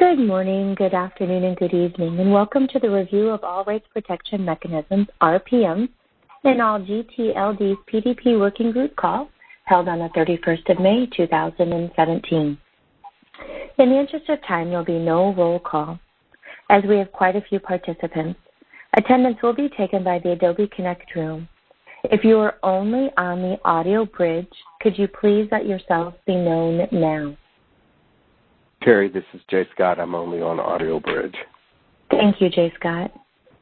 Good morning, good afternoon, and good evening, and welcome to the review of all rights protection mechanisms, RPMs, and all GTLD's PDP working group call held on the 31st of May, 2017. In the interest of time, there will be no roll call. As we have quite a few participants, attendance will be taken by the Adobe Connect room. If you are only on the audio bridge, could you please let yourself be known now? Terry, this is Jay Scott. I'm only on audio bridge. Thank you, Jay Scott.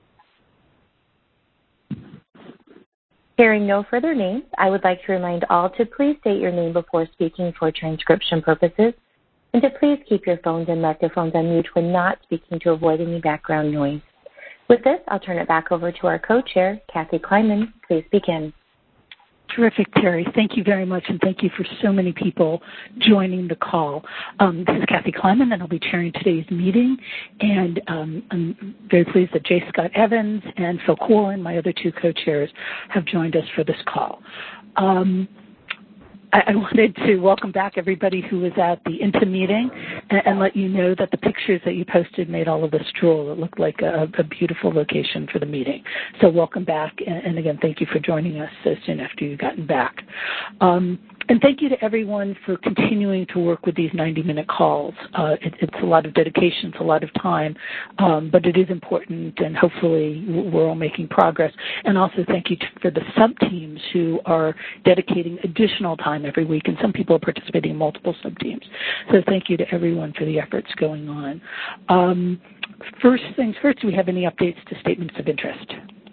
Hearing no further names, I would like to remind all to please state your name before speaking for transcription purposes, and to please keep your phones and microphones on mute when not speaking to avoid any background noise. With this, I'll turn it back over to our co-chair, Kathy Kleiman. Please begin. Terrific, Terry. Thank you very much, and thank you for so many people joining the call. This is Kathy Kleiman, and I'll be chairing today's meeting, and I'm very pleased that J. Scott Evans and Phil Quillen, my other two co-chairs, have joined us for this call. I wanted to welcome back everybody who was at the INTA meeting and let you know that the pictures that you posted made all of us drool. It looked like a beautiful location for the meeting. So welcome back, and again, thank you for joining us so soon after you've gotten back. And thank you to everyone for continuing to work with these 90-minute calls. It's a lot of dedication, it's a lot of time, but it is important, and hopefully we're all making progress. And also thank you for the sub-teams who are dedicating additional time every week, and some people are participating in multiple sub-teams. So thank you to everyone for the efforts going on. First things first, do we have any updates to statements of interest?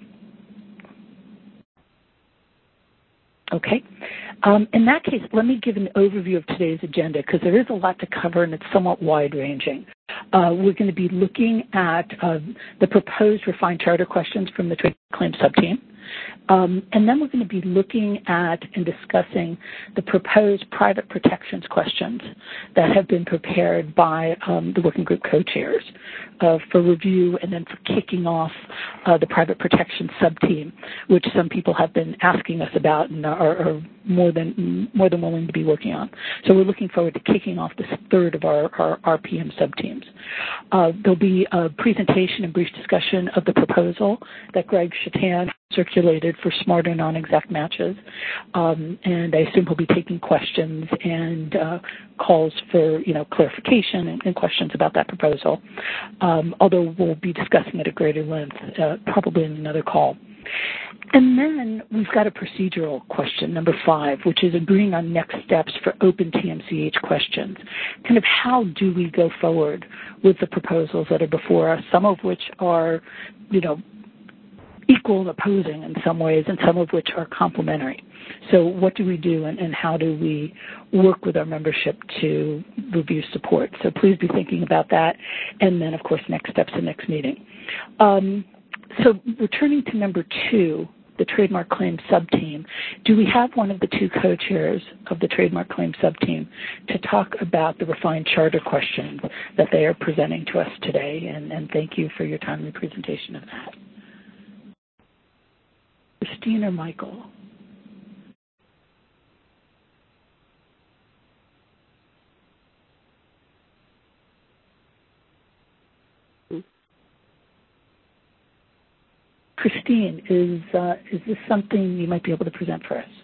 Okay. In that case, let me give an overview of today's agenda because there is a lot to cover and it's somewhat wide-ranging. We're going to be looking at the proposed refined charter questions from the Trademark Claims Subteam. And then we're going to be looking at and discussing the proposed private protections questions that have been prepared by the working group co-chairs for review and then for kicking off the private protection sub-team, which some people have been asking us about and are more than willing to be working on. So we're looking forward to kicking off this third of our RPM sub-teams. There'll be a presentation and brief discussion of the proposal that Greg Shatan circulated for smarter non-exact matches, and I assume he'll be taking questions and calls for clarification and questions about that proposal, although we'll be discussing it at greater length probably in another call. And then we've got a procedural question, number 5, which is agreeing on next steps for open TMCH questions. Kind of how do we go forward with the proposals that are before us, some of which are, equal and opposing in some ways, and some of which are complementary. So what do we do and how do we work with our membership to review support? So please be thinking about that. And then, of course, next steps and next meeting. So returning to number 2, the Trademark Claims Subteam, do we have one of the two co-chairs of the Trademark Claims Subteam to talk about the refined charter questions that they are presenting to us today? And thank you for your timely presentation of that. Christine or Michael? Christine, is this something you might be able to present for us?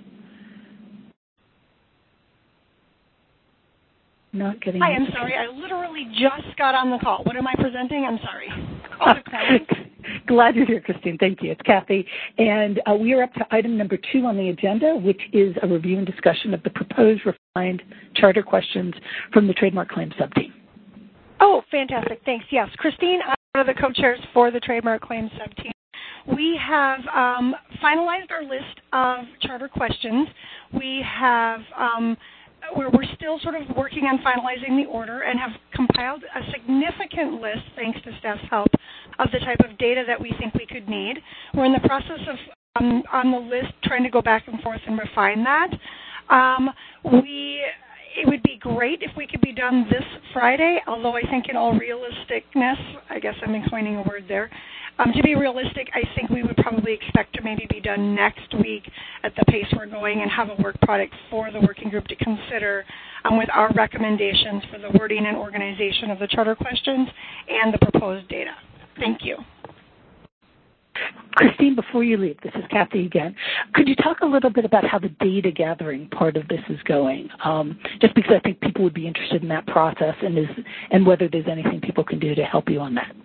Not getting. Hi, I'm sorry. I literally just got on the call. What am I presenting? I'm sorry. Glad you're here, Christine. Thank you. It's Kathy. And we are up to item number 2 on the agenda, which is a review and discussion of the proposed refined charter questions from the Trademark Claims Subteam. Oh, fantastic. Thanks. Yes, Christine, I'm one of the co-chairs for the Trademark Claims Subteam. We have finalized our list of charter questions. We have we're still sort of working on finalizing the order and have compiled a significant list, thanks to staff's help, of the type of data that we think we could need. We're in the process of, on the list, trying to go back and forth and refine that. It would be great if we could be done this Friday, although I think in all realisticness, I guess I'm coining a word there, To be realistic, I think we would probably expect to maybe be done next week at the pace we're going and have a work product for the working group to consider with our recommendations for the wording and organization of the charter questions and the proposed data. Thank you. Christine, before you leave, this is Kathy again. Could you talk a little bit about how the data gathering part of this is going? Just because I think people would be interested in that process and whether there's anything people can do to help you on that.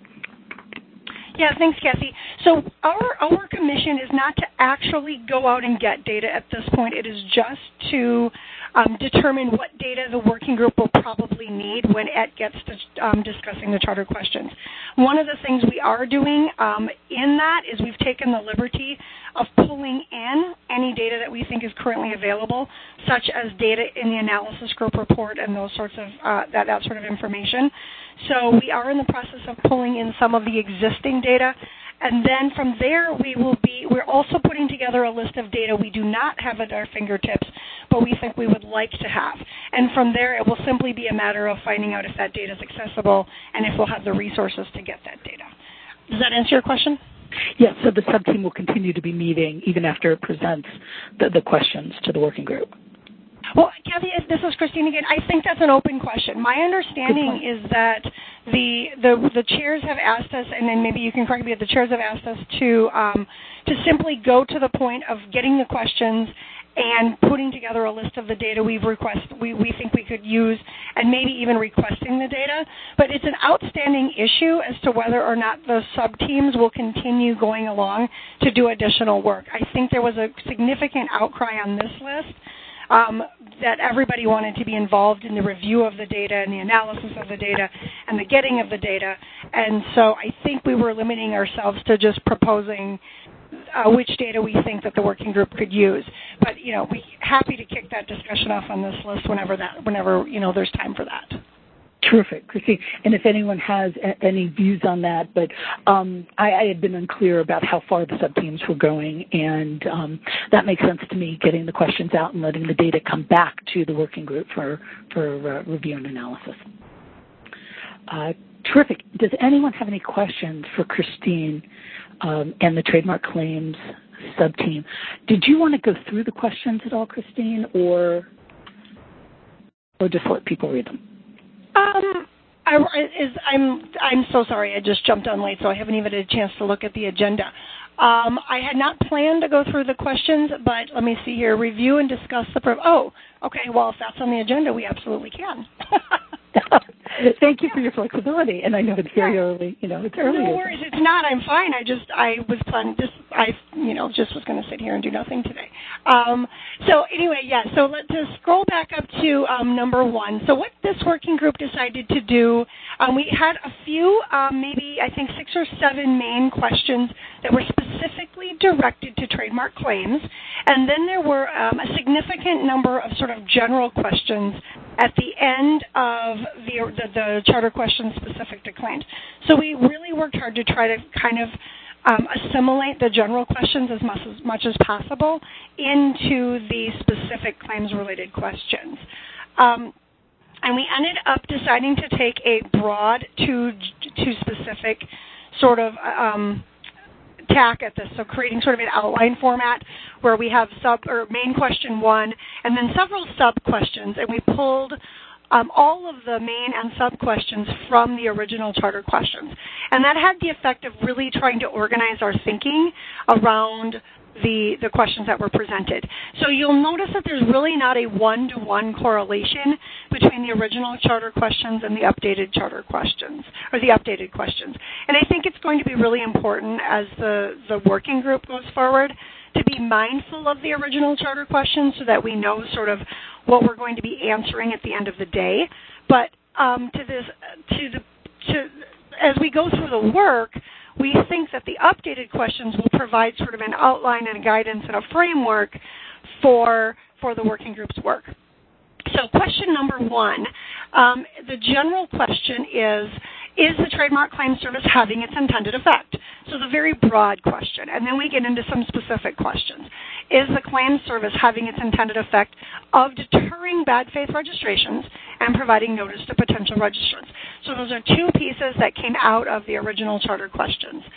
Yeah, thanks, Kathy. So our commission is not to actually go out and get data at this point. It is just to determine what data the working group will probably need when it gets to discussing the charter questions. One of the things we are doing in that is we've taken the liberty of pulling in any data that we think is currently available, such as data in the analysis group report and those sorts of that sort of information. So we are in the process of pulling in some of the existing data, and then from there we're also putting together a list of data we do not have at our fingertips, but we think we would like to have. And from there it will simply be a matter of finding out if that data is accessible and if we'll have the resources to get that data. Does that answer your question? Yes, so the sub-team will continue to be meeting even after it presents the questions to the working group. Well, Kathy, this is Christine again. I think that's an open question. My understanding is that the chairs have asked us, and then maybe you can correct me, the chairs have asked us to simply go to the point of getting the questions and putting together a list of the data we think we could use, and maybe even requesting the data. But it's an outstanding issue as to whether or not the sub-teams will continue going along to do additional work. I think there was a significant outcry on this list that everybody wanted to be involved in the review of the data and the analysis of the data and the getting of the data. And so I think we were limiting ourselves to just proposing which data we think that the working group could use. But, we're happy to kick that discussion off on this list whenever there's time for that. Terrific, Christine. And if anyone has any views on that, but I had been unclear about how far the sub-teams were going, and that makes sense to me, getting the questions out and letting the data come back to the working group for review and analysis. Terrific. Does anyone have any questions for Christine and the trademark claims sub-team? Did you want to go through the questions at all, Christine, or just let people read them? I'm so sorry. I just jumped on late, so I haven't even had a chance to look at the agenda. I had not planned to go through the questions, but let me see here. Review and discuss the... okay. Well, if that's on the agenda, we absolutely can. Thank you for your flexibility, and I know it's very early. It's early. No worries, it's not. I'm fine. I was planning this. I just was going to sit here and do nothing today. So anyway, So let's just scroll back up to number 1. So what this working group decided to do, we had a few, maybe I think 6 or 7 main questions that were specifically directed to trademark claims, and then there were a significant number of sort of general questions at the end of the charter questions specific to claims. So we really worked hard to try to kind of assimilate the general questions as much as possible into the specific claims-related questions. And we ended up deciding to take a broad to specific sort of tack at this, so creating sort of an outline format where we have main question 1 and then several sub-questions, and we pulled all of the main and sub-questions from the original charter questions. And that had the effect of really trying to organize our thinking around the questions that were presented. So you'll notice that there's really not a one-to-one correlation between the original charter questions and the updated charter questions, or the updated questions. And I think it's going to be really important as the working group goes forward to be mindful of the original charter questions so that we know sort of what we're going to be answering at the end of the day. But as we go through the work, we think that the updated questions will provide sort of an outline and a guidance and a framework for the working group's work. So question number 1, the general question is the Trademark Claims Service having its intended effect? So the very broad question. And then we get into some specific questions. Is the Claims Service having its intended effect of deterring bad faith registrations and providing notice to potential registrants? So those are 2 pieces that came out of the original charter questions.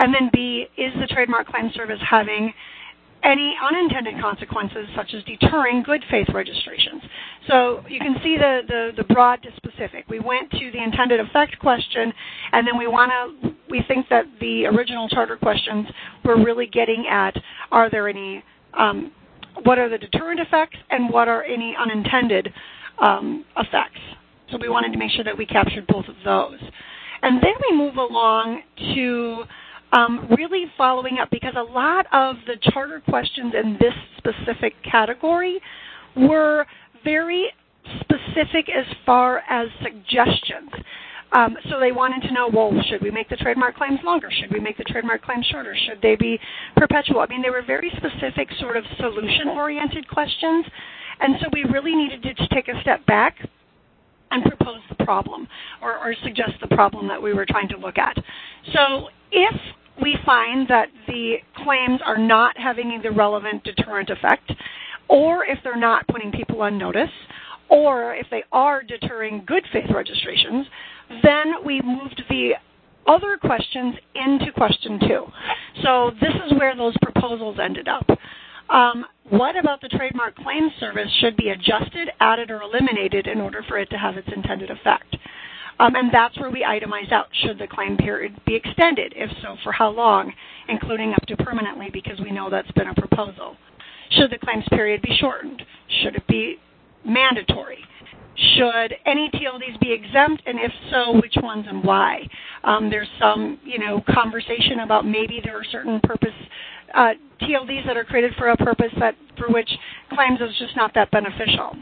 And then B, is the Trademark Claims Service having any unintended consequences, such as deterring good faith registrations? So you can see the broad to specific. We went to the intended effect question, and then we think that the original charter questions were really getting at, are there any, what are the deterrent effects, and what are any unintended effects? So we wanted to make sure that we captured both of those. And then we move along to really following up, because a lot of the charter questions in this specific category were very specific as far as suggestions. So they wanted to know, well, should we make the trademark claims longer? Should we make the trademark claims shorter? Should they be perpetual? I mean, they were very specific sort of solution-oriented questions. And so we really needed to take a step back and propose the problem, or suggest the problem that we were trying to look at. So if we find that the claims are not having the relevant deterrent effect, or if they're not putting people on notice, or if they are deterring good faith registrations, then we moved the other questions into question 2. So this is where those proposals ended up. What about the Trademark Claims Service should be adjusted, added, or eliminated in order for it to have its intended effect? And that's where we itemize out, should the claim period be extended? If so, for how long, including up to permanently, because we know that's been a proposal. Should the claims period be shortened? Should it be mandatory? Should any TLDs be exempt, and if so, which ones and why? There's some, conversation about maybe there are certain purpose TLDs that are created for a purpose for which claims is just not that beneficial.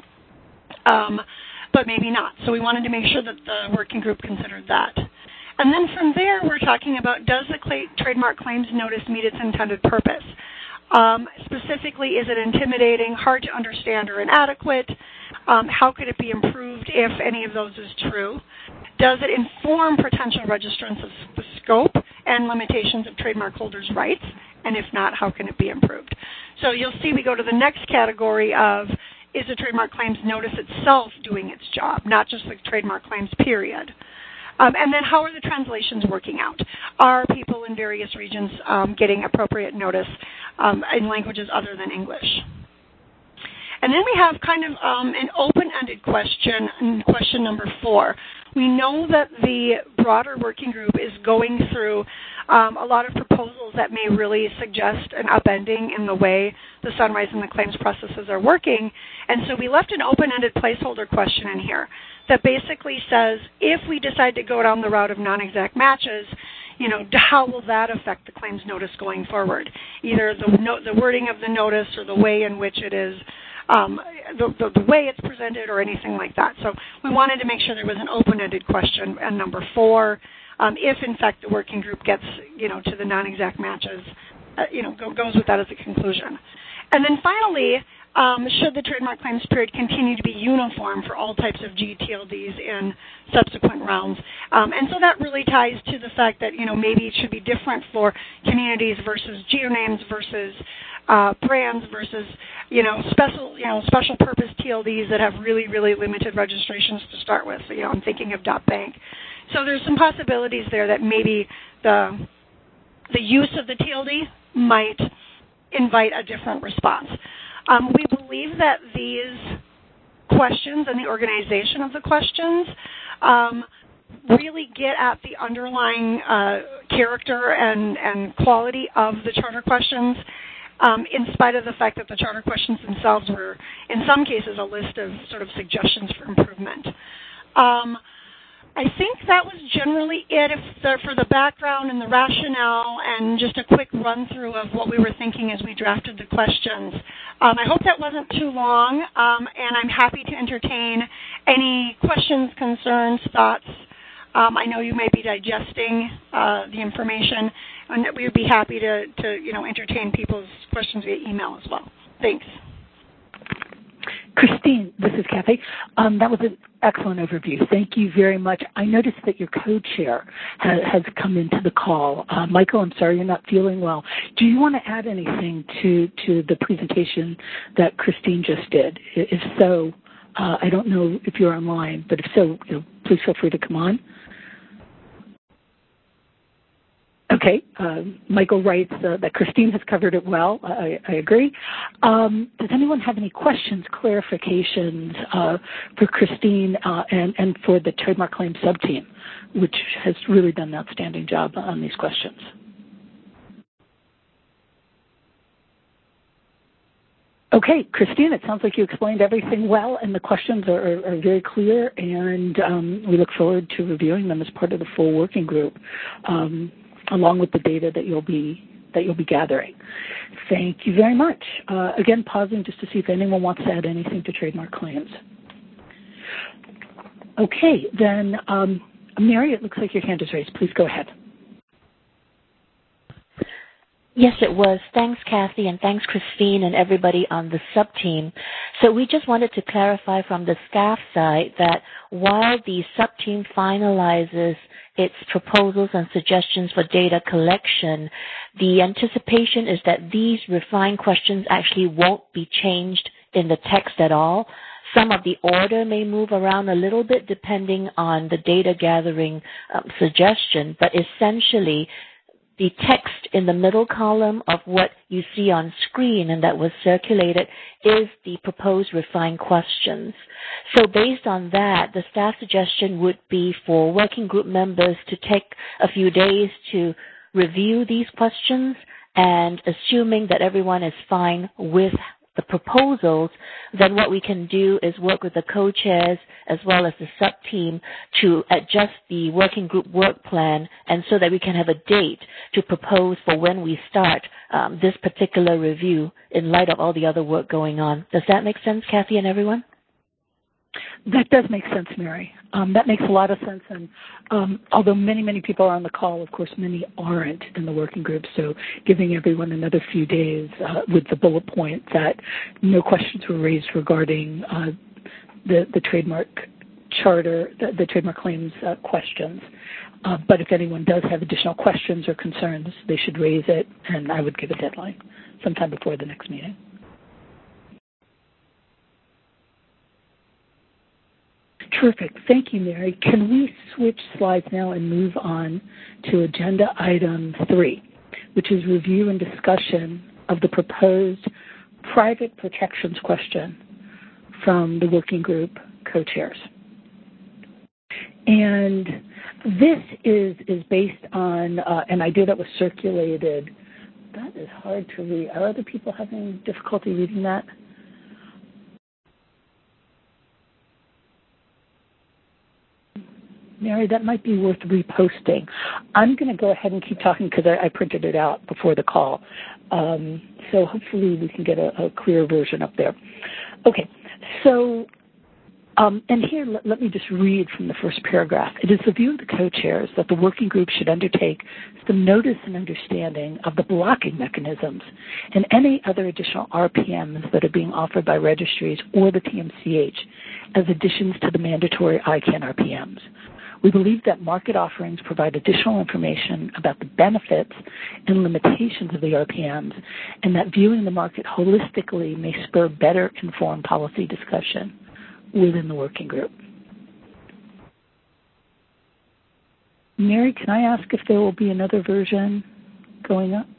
But maybe not. So we wanted to make sure that the working group considered that. And then from there, we're talking about, does the trademark claims notice meet its intended purpose? Specifically, is it intimidating, hard to understand, or inadequate? How could it be improved if any of those is true? Does it inform potential registrants of the scope and limitations of trademark holders' rights? And if not, how can it be improved? So you'll see we go to the next category of, is the trademark claims notice itself doing its job, not just the trademark claims period? And then how are the translations working out? Are people in various regions getting appropriate notice in languages other than English? And then we have kind of an open-ended question, question number 4. We know that the broader working group is going through a lot of proposals that may really suggest an upending in the way the Sunrise and the claims processes are working. And so we left an open-ended placeholder question in here that basically says, if we decide to go down the route of non-exact matches, how will that affect the claims notice going forward? Either the wording of the notice or the way in which it is, the way it's presented or anything like that. So we wanted to make sure there was an open-ended question. And number 4, if in fact the working group gets, to the non-exact matches, goes with that as a conclusion. And then finally, should the trademark claims period continue to be uniform for all types of GTLDs in subsequent rounds? And so that really ties to the fact that, maybe it should be different for communities versus geonames versus brands versus, special purpose TLDs that have really, really limited registrations to start with. So, I'm thinking of .bank. So there's some possibilities there that maybe the use of the TLD might invite a different response. We believe that these questions and the organization of the questions really get at the underlying character and quality of the charter questions, in spite of the fact that the charter questions themselves were, in some cases, a list of sort of suggestions for improvement. I think that was generally it for the background and the rationale and just a quick run-through of what we were thinking as we drafted the questions. I hope that wasn't too long, and I'm happy to entertain any questions, concerns, thoughts. I know you may be digesting the information, and that we would be happy to entertain people's questions via email as well. Thanks. Christine, this is Kathy. That was an excellent overview. Thank you very much. I noticed that your co-chair has come into the call. Michael, I'm sorry you're not feeling well. Do you want to add anything to the presentation that Christine just did? If so, I don't know if you're online, but if so, please feel free to come on. Okay. Okay. Michael writes that Christine has covered it well. I agree. Does anyone have any questions, clarifications for Christine and for the trademark claim subteam, which has really done an outstanding job on these questions? Okay, Christine, it sounds like you explained everything well, and the questions are very clear, and we look forward to reviewing them as part of the full working group, along with the data that you'll be gathering. Thank you very much. Again, pausing just to see if anyone wants to add anything to trademark claims. Okay, then, Mary, it looks like your hand is raised. Please go ahead. Yes, it was. Thanks, Kathy, and thanks, Christine, and everybody on the sub-team. So we just wanted to clarify from the staff side that while the sub-team finalizes its proposals and suggestions for data collection, the anticipation is that these refined questions actually won't be changed in the text at all. Some of the order may move around a little bit depending on the data gathering suggestion, but essentially the text in the middle column of what you see on screen and that was circulated is the proposed refined questions. So based on that, the staff suggestion would be for working group members to take a few days to review these questions, and assuming that everyone is fine with the proposals, then what we can do is work with the co-chairs as well as the sub-team to adjust the working group work plan, and so that we can have a date to propose for when we start this particular review in light of all the other work going on. Does that make sense, Kathy and everyone? That does make sense, Mary. That makes a lot of sense. And although many people are on the call, of course, many aren't in the working group. So giving everyone another few days with the bullet point that no questions were raised regarding the trademark charter, the trademark claims questions. But if anyone does have additional questions or concerns, they should raise it, and I would give a deadline sometime before the next meeting. Terrific. Thank you, Mary. Can we switch slides now and move on to agenda item 3, which is review and discussion of the proposed private protections question from the working group co-chairs. And this is based on an idea that was circulated. That is hard to read. Are other people having difficulty reading that? Mary, that might be worth reposting. I'm going to go ahead and keep talking because I printed it out before the call. So hopefully we can get a clear version up there. Okay, so, and here let me just read from the first paragraph. It is the view of the co-chairs that the working group should undertake some notice and understanding of the blocking mechanisms and any other additional RPMs that are being offered by registries or the TMCH as additions to the mandatory ICANN RPMs. We believe that market offerings provide additional information about the benefits and limitations of the RPMs, and that viewing the market holistically may spur better informed policy discussion within the working group. Mary, can I ask if there will be another version going up?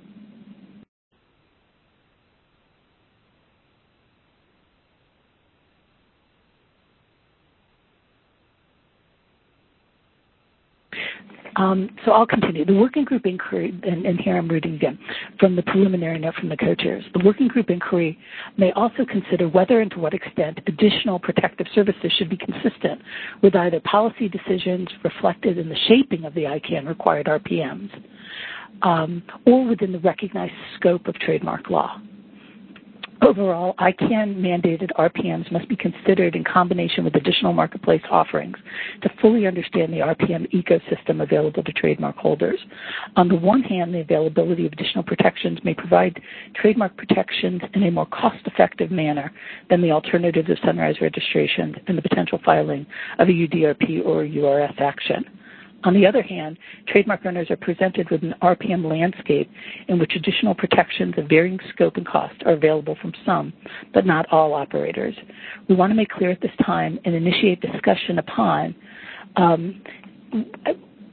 So I'll continue. The working group inquiry, and here I'm reading again from the preliminary note from the co-chairs. The working group inquiry may also consider whether and to what extent additional protective services should be consistent with either policy decisions reflected in the shaping of the ICANN required RPMs or within the recognized scope of trademark law. Overall, ICANN-mandated RPMs must be considered in combination with additional marketplace offerings to fully understand the RPM ecosystem available to trademark holders. On the one hand, the availability of additional protections may provide trademark protections in a more cost-effective manner than the alternatives of sunrise registrations and the potential filing of a UDRP or a URS action. On the other hand, trademark owners are presented with an RPM landscape in which additional protections of varying scope and cost are available from some, but not all operators. We want to make clear at this time and initiate discussion upon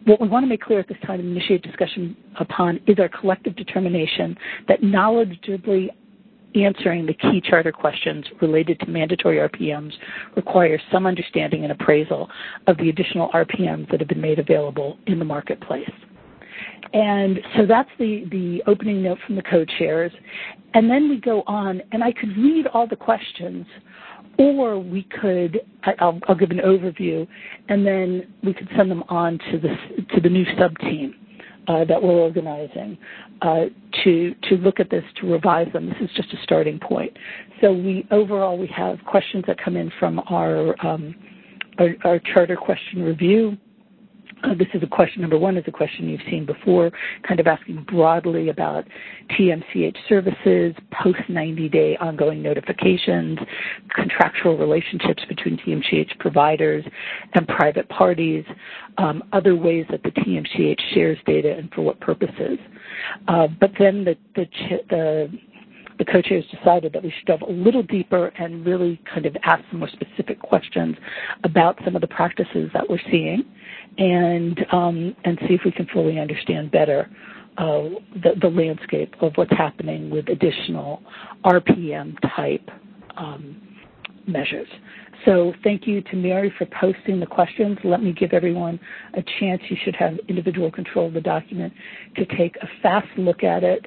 what we want to make clear at this time and initiate discussion upon is our collective determination that knowledgeably answering the key charter questions related to mandatory RPMs requires some understanding and appraisal of the additional RPMs that have been made available in the marketplace. And so that's the opening note from the co-chairs. And then we go on, and I could read all the questions, or we could, I'll give an overview, and then we could send them on to the new sub-team that we're organizing to look at this, to revise them. This is just a starting point. So we have questions that come in from our charter question review. This is number one is a question you've seen before, kind of asking broadly about TMCH services, post-90-day ongoing notifications, contractual relationships between TMCH providers and private parties, other ways that the TMCH shares data and for what purposes. But then the co-chairs decided that we should delve a little deeper and really kind of ask some more specific questions about some of the practices that we're seeing and see if we can fully understand better the landscape of what's happening with additional RPM-type measures. So thank you to Mary for posting the questions. Let me give everyone a chance. You should have individual control of the document to take a fast look at it.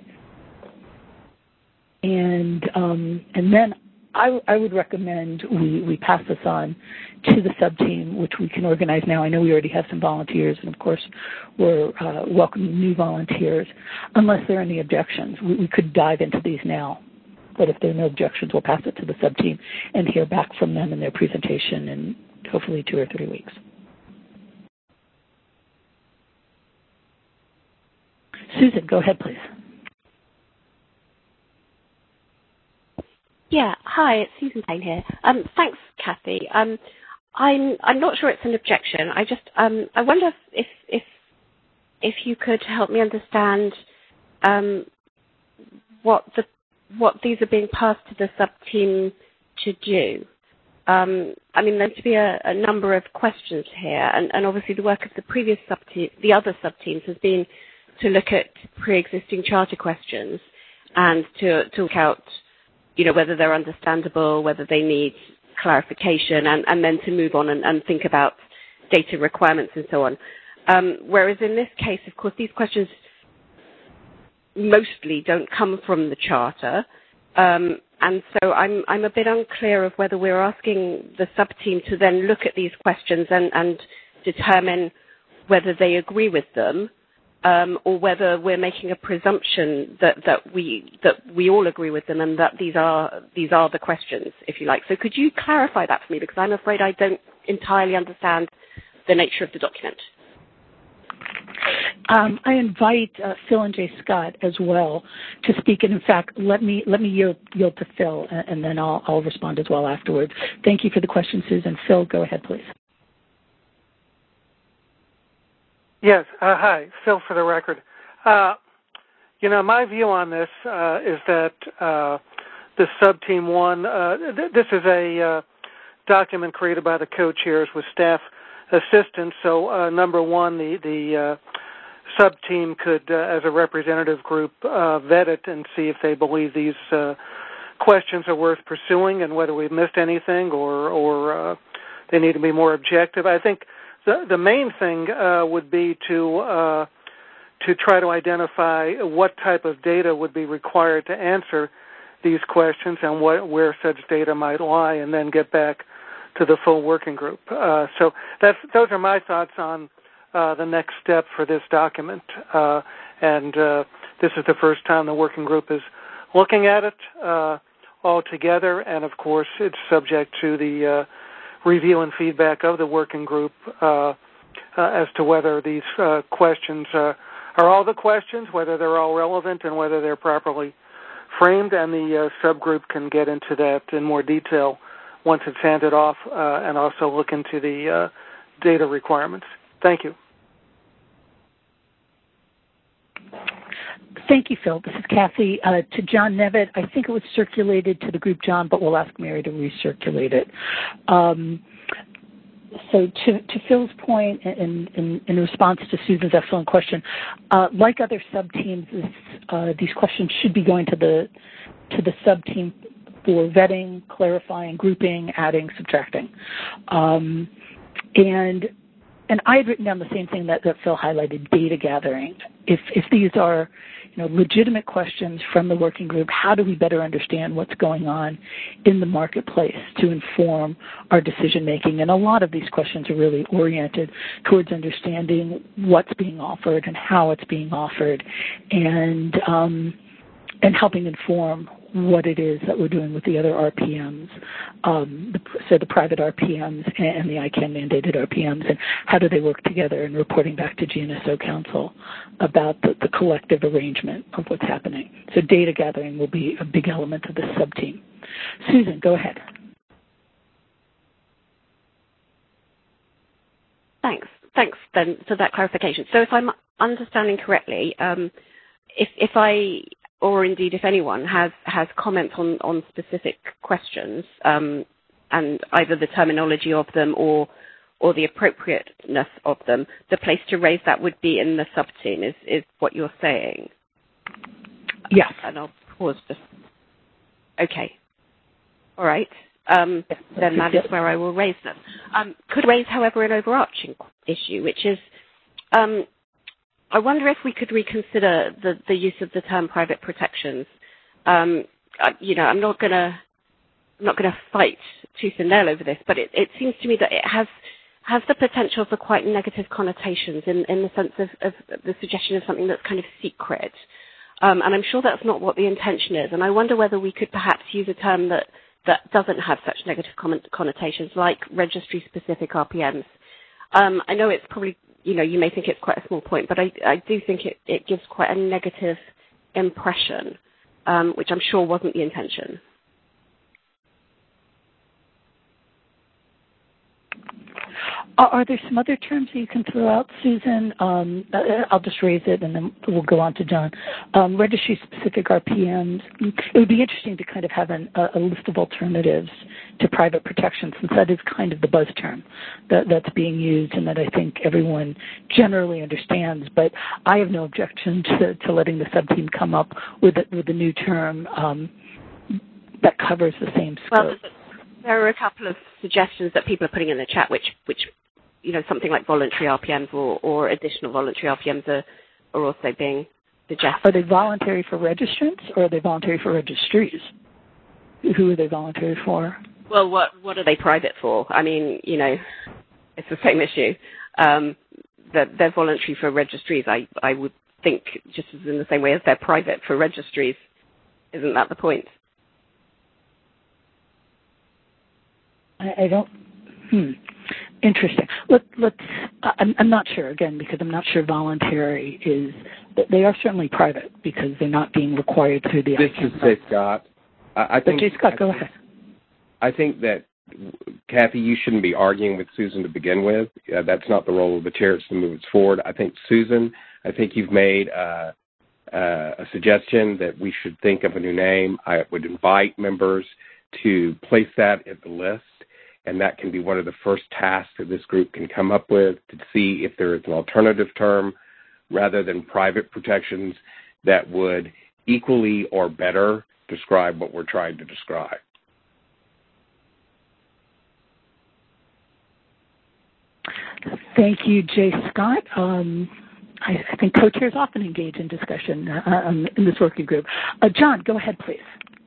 And then I would recommend we pass this on to the sub-team, which we can organize now. I know we already have some volunteers, and of course we're welcoming new volunteers. Unless there are any objections, we could dive into these now. But if there are no objections, we'll pass it to the sub-team and hear back from them in their presentation in hopefully 2 or 3 weeks. Susan, go ahead, please. Yeah, hi, it's Susan Payne here. Thanks, Kathy. I'm not sure it's an objection. I wonder if you could help me understand what these are being passed to the sub-team to do. I mean, there's to be a number of questions here, and obviously the work of the previous sub-team, the other sub-teams, has been to look at pre-existing charter questions and to work out, whether they're understandable, whether they need clarification, and then to move on and think about data requirements and so on. Whereas in this case, of course, these questions mostly don't come from the charter. And so I'm a bit unclear of whether we're asking the sub-team to then look at these questions and determine whether they agree with them, or whether we're making a presumption that we all agree with them and that these are the questions, if you like. So could you clarify that for me, because I'm afraid I don't entirely understand the nature of the document. I invite Phil and Jay Scott as well to speak, and in fact, let me yield to Phil, and then I'll respond as well afterwards. Thank you for the question, Susan. Phil, go ahead, please. Yes. Hi, Phil for the record. My view on this is that the sub-team one, this is a document created by the co-chairs with staff assistance. So number one, the sub-team could, as a representative group, vet it and see if they believe these questions are worth pursuing and whether we've missed anything or they need to be more objective. I think the main thing would be to try to identify what type of data would be required to answer these questions and where such data might lie, and then get back to the full working group. So those are my thoughts on the next step for this document. And this is the first time the working group is looking at it all together, and of course it's subject to the review and feedback of the working group as to whether these questions are all the questions, whether they're all relevant, and whether they're properly framed, and the subgroup can get into that in more detail once it's handed off, and also look into the data requirements. Thank you. Thank you, Phil. This is Kathy. To John Nevitt, I think it was circulated to the group, John, but we'll ask Mary to recirculate it. So to Phil's point, in response to Susan's excellent question, like other sub-teams, these questions should be going to the sub-team for vetting, clarifying, grouping, adding, subtracting. And I had written down the same thing that Phil highlighted, data gathering. If these are legitimate questions from the working group, how do we better understand what's going on in the marketplace to inform our decision making? And a lot of these questions are really oriented towards understanding what's being offered and how it's being offered, and helping inform what it is that we're doing with the other RPMs, so the private RPMs and the ICANN mandated RPMs, and how do they work together, and reporting back to GNSO Council about the collective arrangement of what's happening. So data gathering will be a big element of this sub-team. Susan, go ahead. Thanks, Ben, for that clarification. So if I'm understanding correctly, if I, or indeed if anyone has comments on specific questions, and either the terminology of them or the appropriateness of them, the place to raise that would be in the sub-team, is what you're saying? Yes. And I'll pause just. Okay. All right. Then that is where I will raise them. Could raise, however, an overarching issue, which is, I wonder if we could reconsider the use of the term private protections. I'm not going to fight tooth and nail over this, but it seems to me that it has the potential for quite negative connotations in the sense of the suggestion of something that's kind of secret. And I'm sure that's not what the intention is. And I wonder whether we could perhaps use a term that doesn't have such negative connotations, like registry-specific RPMs. I know it's probably, you may think it's quite a small point, but I do think it gives quite a negative impression, which I'm sure wasn't the intention. Are there some other terms that you can throw out, Susan? I'll just raise it, and then we'll go on to John. Registry-specific RPMs. It would be interesting to kind of have a list of alternatives to private protection, since that is kind of the buzz term that's being used and that I think everyone generally understands. But I have no objection to letting the sub-team come up with a new term that covers the same scope. Well, there are a couple of suggestions that people are putting in the chat, which something like voluntary RPMs or additional voluntary RPMs are also being suggested. Are they voluntary for registrants, or are they voluntary for registries? Who are they voluntary for? Well, what are they private for? I mean, it's the same issue. They're voluntary for registries. I would think just as in the same way as they're private for registries. Isn't that the point? I don't. Interesting. I'm not sure, again, because I'm not sure voluntary is. They are certainly private because they're not being required through the. This is Jay Scott. Jay Scott, go ahead. I think that, Kathy, you shouldn't be arguing with Susan to begin with. That's not the role of the chair, to move it forward. I think, Susan, you've made a suggestion that we should think of a new name. I would invite members to place that at the list, and that can be one of the first tasks that this group can come up with, to see if there is an alternative term rather than private protections that would equally or better describe what we're trying to describe. Thank you, Jay Scott. I think co-chairs often engage in discussion in this working group. John, go ahead, please.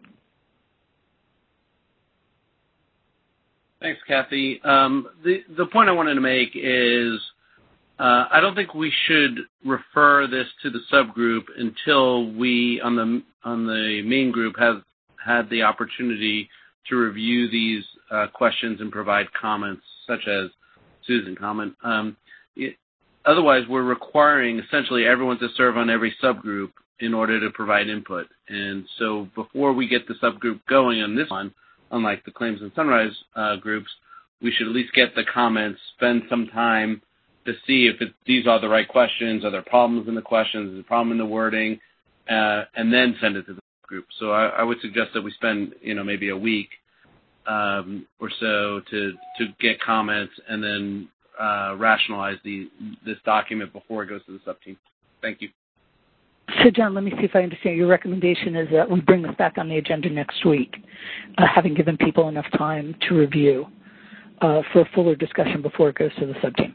Thanks, Kathy. The point I wanted to make is I don't think we should refer this to the subgroup until we, on the main group, have had the opportunity to review these questions and provide comments, such as Susan's comment. Otherwise, we're requiring essentially everyone to serve on every subgroup in order to provide input. And so before we get the subgroup going on this one, unlike the Claims and Sunrise groups, we should at least get the comments, spend some time to see if these are the right questions, are there problems in the questions, is there a problem in the wording, and then send it to the group. So I would suggest that we spend, maybe a week or so to get comments and then rationalize this document before it goes to the sub-team. Thank you. So, John, let me see if I understand. Your recommendation is that we bring this back on the agenda next week, having given people enough time to review for a fuller discussion before it goes to the sub-team.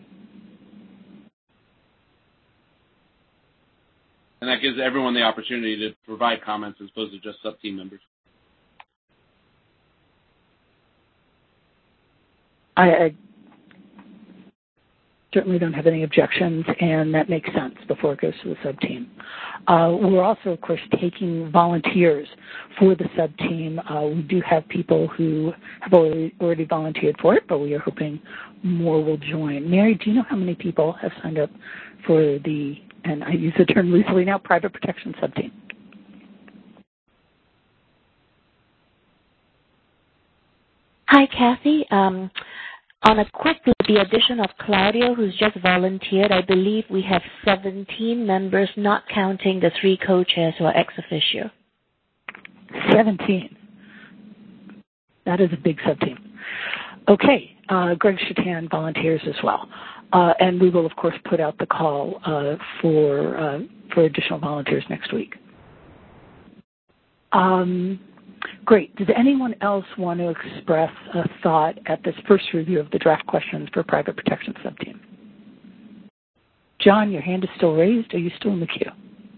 And that gives everyone the opportunity to provide comments as opposed to just sub-team members. I certainly don't have any objections, and that makes sense before it goes to the sub-team. We're also, of course, taking volunteers for the sub-team. We do have people who have already volunteered for it, but we are hoping more will join. Mary, do you know how many people have signed up for the, and I use the term loosely now, private protection sub-team? Hi, Kathy. On a quick, the addition of Claudio, who's just volunteered, I believe we have 17 members, not counting the 3 co-chairs who are ex officio. 17. That is a big sub-team. Okay, Greg Shatan volunteers as well. And we will, of course, put out the call for additional volunteers next week. Great. Does anyone else want to express a thought at this first review of the draft questions for private protection sub-team? John, your hand is still raised. Are you still in the queue?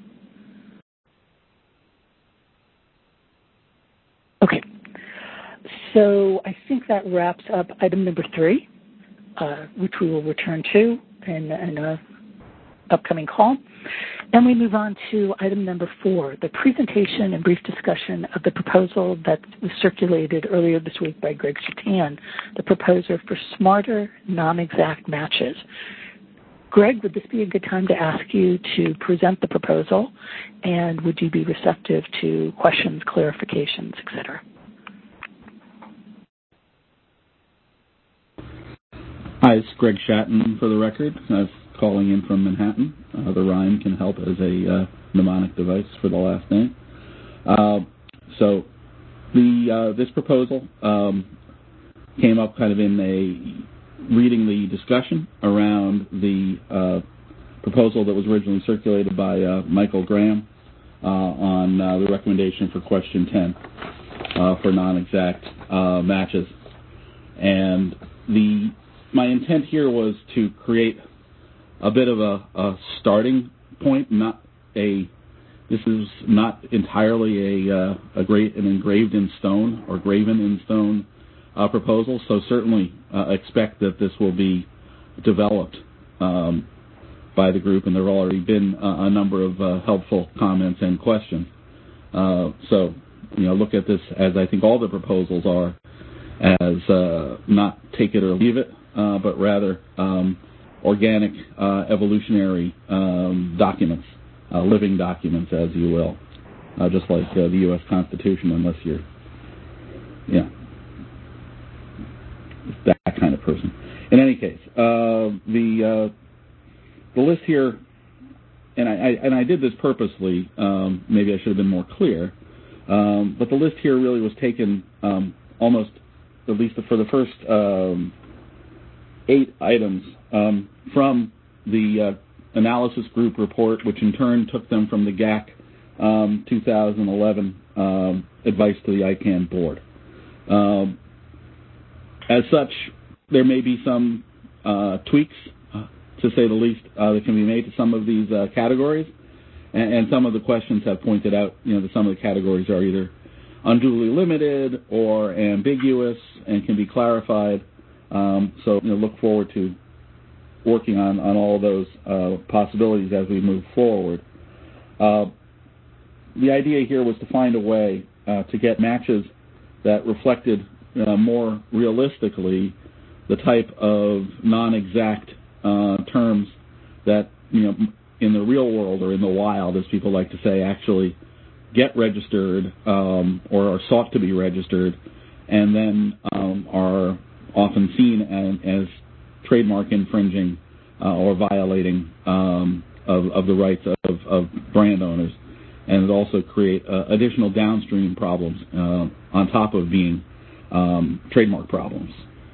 Okay. So I think that wraps up item number 3, which we will return to in an upcoming call. Then we move on to item number 4, the presentation and brief discussion of the proposal that was circulated earlier this week by Greg Shatan, the proposer for smarter non-exact matches. Greg, would this be a good time to ask you to present the proposal, and would you be receptive to questions, clarifications, et cetera? Hi, it's Greg Shatan for the record. Calling in from Manhattan. The rhyme can help as a mnemonic device for the last name. This proposal came up kind of in reading the discussion around the proposal that was originally circulated by Michael Graham on the recommendation for question 10 for non-exact matches. And my intent here was to create a bit of a starting point. This is not entirely a great and engraved in stone or graven in stone proposal. So certainly expect that this will be developed by the group, and there have already been a number of helpful comments and questions. So look at this as I think all the proposals are, as not take it or leave it, but rather organic, evolutionary documents, living documents, as you will, just like the U.S. Constitution, unless you're, that kind of person. In any case, the list here, and I did this purposely. Maybe I should have been more clear, but the list here really was taken almost, at least for the first 8 items, from the analysis group report, which in turn took them from the GAC 2011 advice to the ICANN board. As such, there may be some tweaks, to say the least, that can be made to some of these categories, and some of the questions have pointed out, that some of the categories are either unduly limited or ambiguous and can be clarified. So look forward to working on all of those possibilities as we move forward. The idea here was to find a way to get matches that reflected more realistically the type of non-exact terms that, in the real world or in the wild, as people like to say, actually get registered or are sought to be registered, and then are often seen as trademark infringing or violating of the rights of brand owners, and it also create additional downstream problems on top of being trademark problems.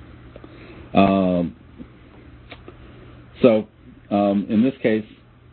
So in this case,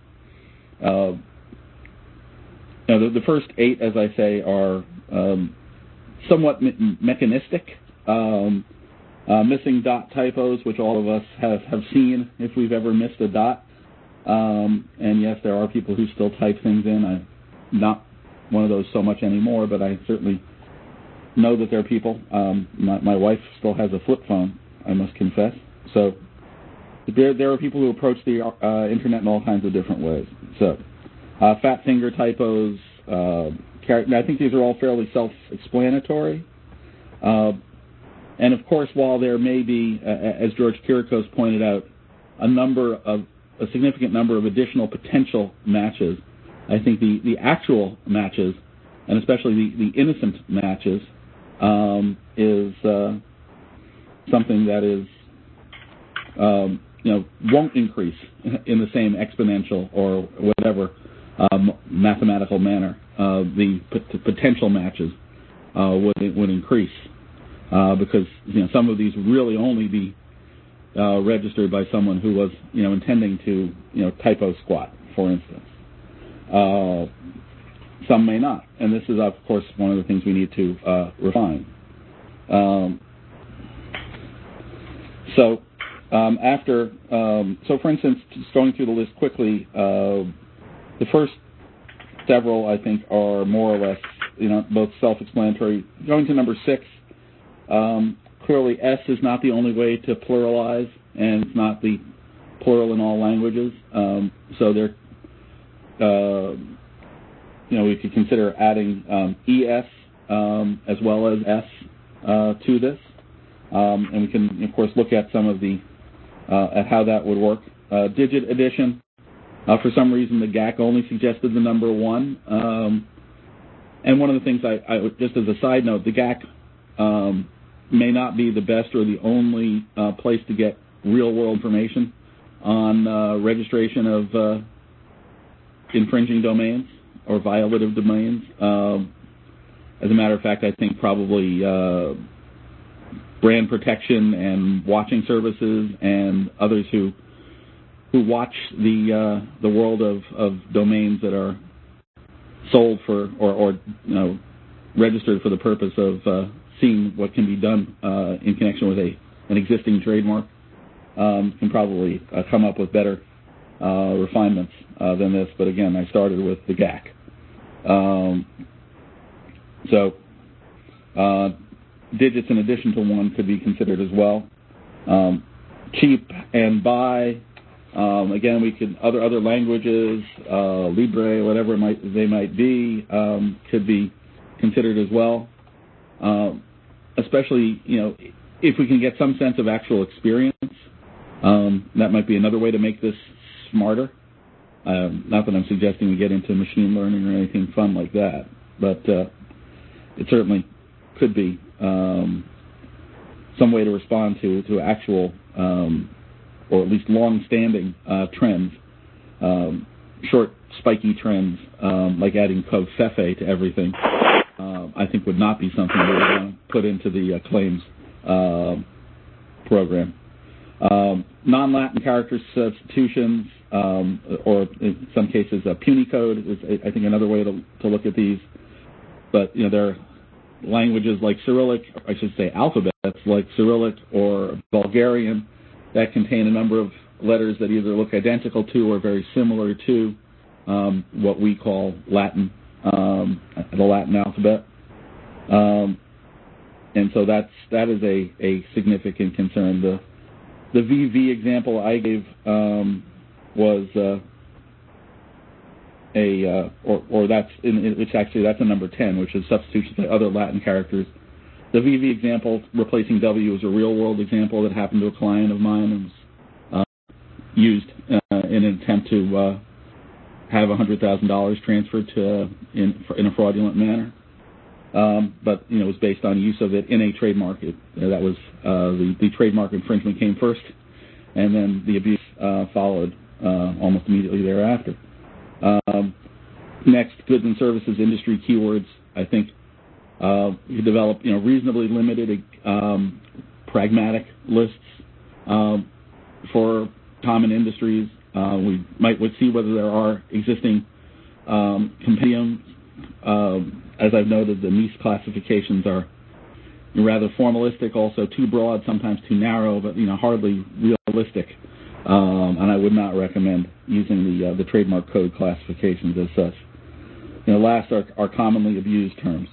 the first 8, as I say, are somewhat mechanistic. Missing dot typos, which all of us have seen if we've ever missed a dot. And yes, there are people who still type things in. I'm not one of those so much anymore, but I certainly know that there are people. My wife still has a flip phone, I must confess. So there are people who approach the internet in all kinds of different ways. So fat finger typos, I think these are all fairly self-explanatory. And of course, while there may be, as George Kirikos pointed out, a significant number of additional potential matches, I think the actual matches, and especially the innocent matches, is something that is won't increase in the same exponential or whatever mathematical manner. The potential matches would increase because some of these would really only be registered by someone who was intending to typo squat, for instance. Some may not, and this is of course one of the things we need to refine. So for instance, just going through the list quickly, the first several I think are more or less both self-explanatory. Going to number 6. Clearly, S is not the only way to pluralize, and it's not the plural in all languages. So there, we could consider adding ES as well as S to this, and we can, of course, look at some of the at how that would work. Digit addition. For some reason, the GAC only suggested the number 1. And one of the things I just as a side note, the GAC may not be the best or the only place to get real-world information on registration of infringing domains or violative domains. As a matter of fact, I think probably brand protection and watching services and others who watch the world of domains that are sold for or registered for the purpose of seeing what can be done in connection with an existing trademark can probably come up with better refinements than this. But again, I started with the GAC. Digits in addition to 1 could be considered as well. Cheap and buy. Again, we could other languages, Libre, whatever they might be, could be considered as well. Especially, if we can get some sense of actual experience, that might be another way to make this smarter. Not that I'm suggesting we get into machine learning or anything fun like that, but it certainly could be some way to respond to actual, or at least long-standing trends, short, spiky trends, like adding covfefe to everything. I think would not be something we would want to put into the claims program. Non-Latin character substitutions, or in some cases Punycode is, I think, another way to look at these. But there are languages like Cyrillic, I should say alphabets like Cyrillic or Bulgarian that contain a number of letters that either look identical to or very similar to what we call Latin, the Latin alphabet. And so that is a significant concern. The VV example I gave was that's a number 10, which is substitution by other Latin characters. The VV example replacing W is a real-world example that happened to a client of mine and was used in an attempt to have $100,000 transferred in a fraudulent manner. But it was based on use of it in a trademark. That was the trademark infringement came first, and then the abuse followed almost immediately thereafter. Next, goods and services industry keywords. I think You develop, reasonably limited, pragmatic lists for common industries. We might see whether there are existing compendiums. As I've noted, the NIST classifications are rather formalistic, also too broad, sometimes too narrow, but hardly realistic. And I would not recommend using the trademark code classifications as such. Last are commonly abused terms.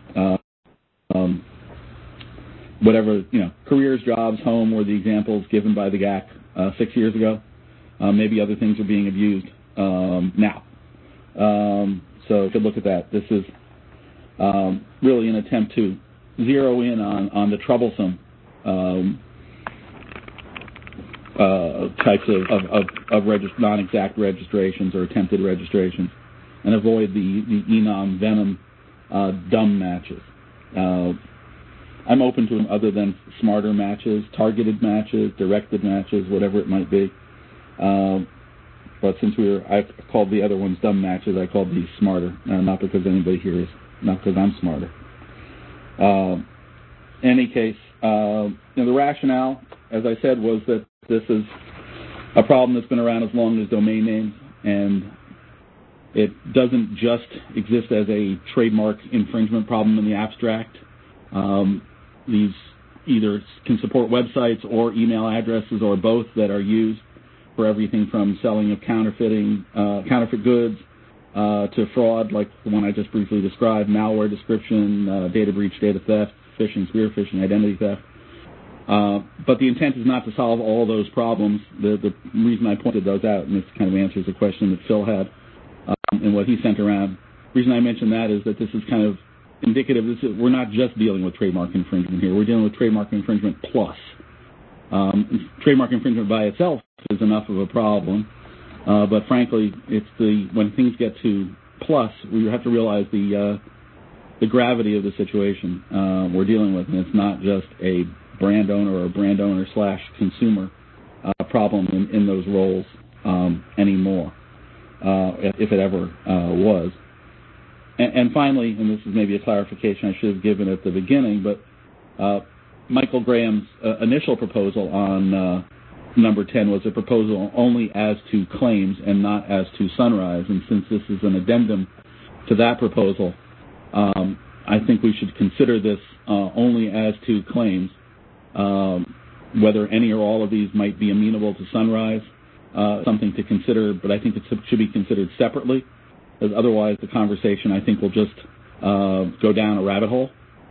Whatever, careers, jobs, home were the examples given by the GAC 6 years ago. Maybe other things are being abused now. So you could look at that. This is really an attempt to zero in on the troublesome types of non-exact registrations or attempted registrations, and avoid the enom, venom, dumb matches. I'm open to them other than smarter matches, targeted matches, directed matches, whatever it might be. But since I've called the other ones dumb matches, I called these smarter, not because anybody here is, not because I'm smarter. In any case, the rationale, as I said, was that this is a problem that's been around as long as domain names, and it doesn't just exist as a trademark infringement problem in the abstract. These either can support websites or email addresses or both that are used for everything from selling of counterfeit goods to fraud, like the one I just briefly described, malware description, data breach, data theft, phishing, spear phishing, identity theft. But the intent is not to solve all those problems. The reason I pointed those out, and this kind of answers a question that Phil had and what he sent around, the reason I mentioned that is that this is kind of indicative. We're not just dealing with trademark infringement here. We're dealing with trademark infringement plus. Trademark infringement by itself is enough of a problem, but frankly, it's when things get to plus, we have to realize the gravity of the situation we're dealing with, and it's not just a brand owner or brand owner / consumer problem in those roles anymore, if it ever was. And finally, and this is maybe a clarification I should have given at the beginning, but Michael Graham's initial proposal on number 10 was a proposal only as to claims and not as to Sunrise. And since this is an addendum to that proposal, I think we should consider this only as to claims. Whether any or all of these might be amenable to Sunrise, something to consider, but I think it should be considered separately, because otherwise the conversation, I think, will just go down a rabbit hole.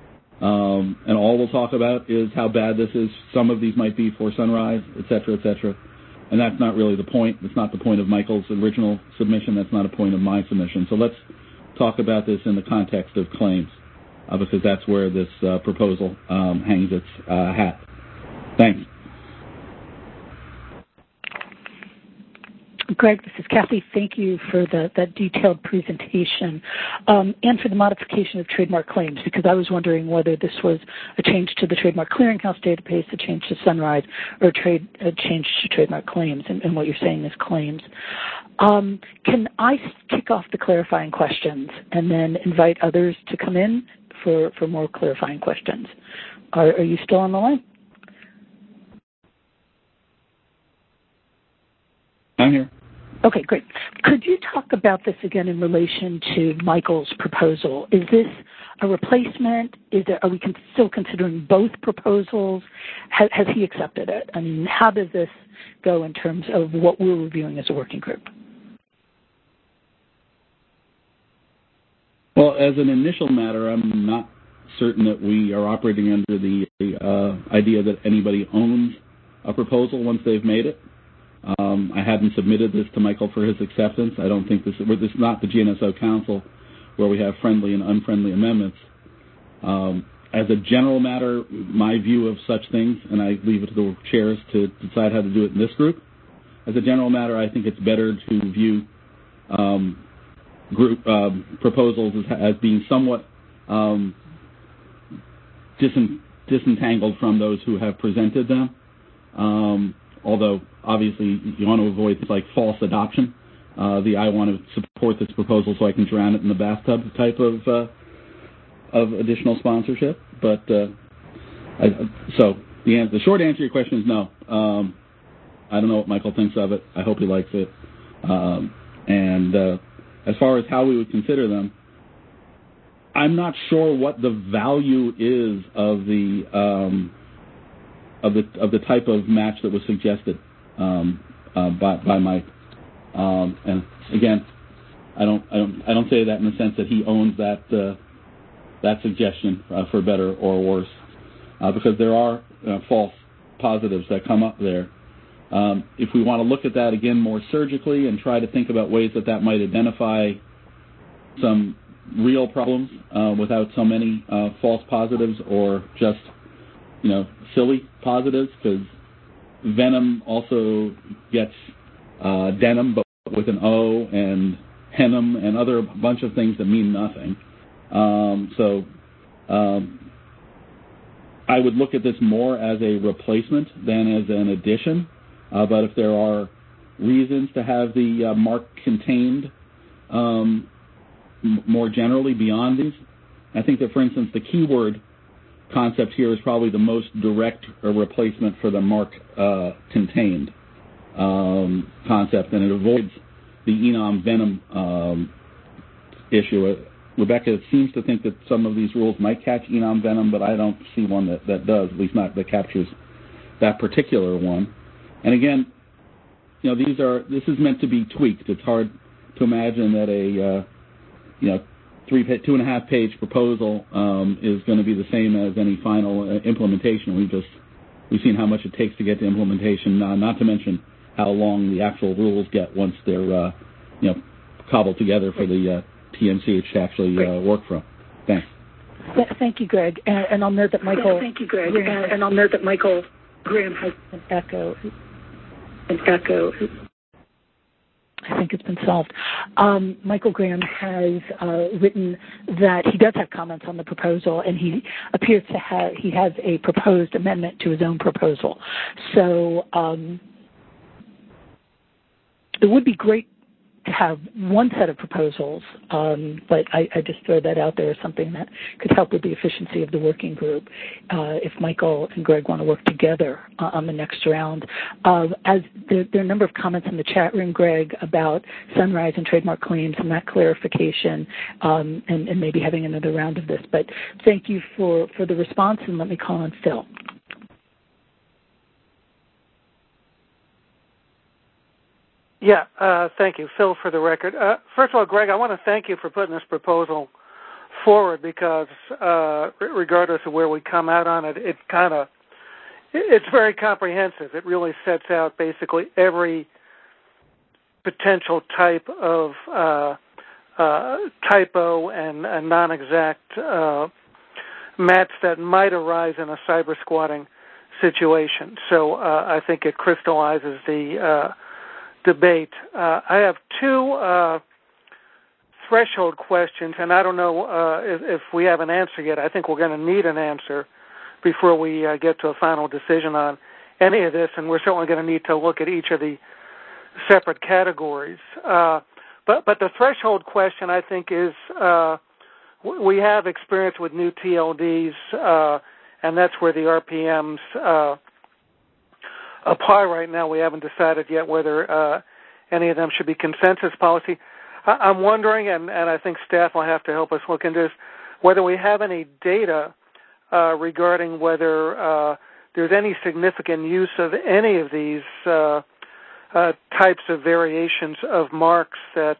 And all we'll talk about is how bad this is. Some of these might be for Sunrise, et cetera, et cetera. And that's not really the point. It's not the point of Michael's original submission. That's not a point of my submission. So let's talk about this in the context of claims, because that's where this proposal hangs its hat. Thanks. Greg, this is Kathy. Thank you for that detailed presentation and for the modification of trademark claims, because I was wondering whether this was a change to the Trademark Clearinghouse database, a change to Sunrise, or a change to trademark claims, and what you're saying is claims. Can I kick off the clarifying questions and then invite others to come in for more clarifying questions? Are you still on the line? I'm here. Okay, great. Could you talk about this again in relation to Michael's proposal? Is this a replacement? Are we still considering both proposals? Has he accepted it? I mean, how does this go in terms of what we're reviewing as a working group? Well, as an initial matter, I'm not certain that we are operating under the idea that anybody owns a proposal once they've made it. I hadn't submitted this to Michael for his acceptance. I don't think this is not the GNSO Council where we have friendly and unfriendly amendments. As a general matter, my view of such things, and I leave it to the chairs to decide how to do it in this group, as a general matter, I think it's better to view group proposals as being somewhat disentangled from those who have presented them. Although, obviously, you want to avoid things like false adoption. I want to support this proposal so I can drown it in the bathtub type of of additional sponsorship, but so the short answer to your question is no. I don't know what Michael thinks of it. I hope he likes it. And as far as how we would consider them, I'm not sure what the value is of the type of match that was suggested by Mike. And again, I don't say that in the sense that he owns that suggestion for better or worse, because there are false positives that come up there. If we want to look at that again more surgically and try to think about ways that might identify some real problems without so many false positives or just silly positives, because venom also gets denim but with an O, and henum and other bunch of things that mean nothing. So I would look at this more as a replacement than as an addition. But if there are reasons to have the mark contained more generally beyond these, I think that, for instance, the keyword concept here is probably the most direct replacement for the mark contained concept, and it avoids the enum venom issue. Rebecca seems to think that some of these rules might catch enum venom, but I don't see one that does, at least not that captures that particular one. And again, this is meant to be tweaked. It's hard to imagine that a 2.5-page proposal is going to be the same as any final implementation. We've seen how much it takes to get to implementation, not to mention how long the actual rules get once they're cobbled together for the TNCH to actually work from. Thanks. Thank you, Greg. And I'll note that Michael. Thank you, Greg. And I'll note that Michael Graham has an echo. I think it's been solved. Michael Graham has written that he does have comments on the proposal, and he appears to has a proposed amendment to his own proposal. So it would be great to have one set of proposals, but I just throw that out there as something that could help with the efficiency of the working group if Michael and Greg want to work together on the next round. As there are a number of comments in the chat room, Greg, about Sunrise and trademark claims and that clarification, and maybe having another round of this. But thank you for the response, and let me call on Phil. Yeah, thank you, Phil, for the record. First of all, Greg, I want to thank you for putting this proposal forward, because regardless of where we come out on it, it's very comprehensive. It really sets out basically every potential type of typo and non-exact match that might arise in a cyber squatting situation. So I think it crystallizes the debate. I have two threshold questions, and I don't know if we have an answer yet. I think we're going to need an answer before we get to a final decision on any of this, and we're certainly going to need to look at each of the separate categories. But the threshold question, I think, is we have experience with new TLDs, and that's where the RPMs apply right now. We haven't decided yet whether any of them should be consensus policy. I'm wondering, and I think staff will have to help us look into this, whether we have any data regarding whether there's any significant use of any of these types of variations of marks that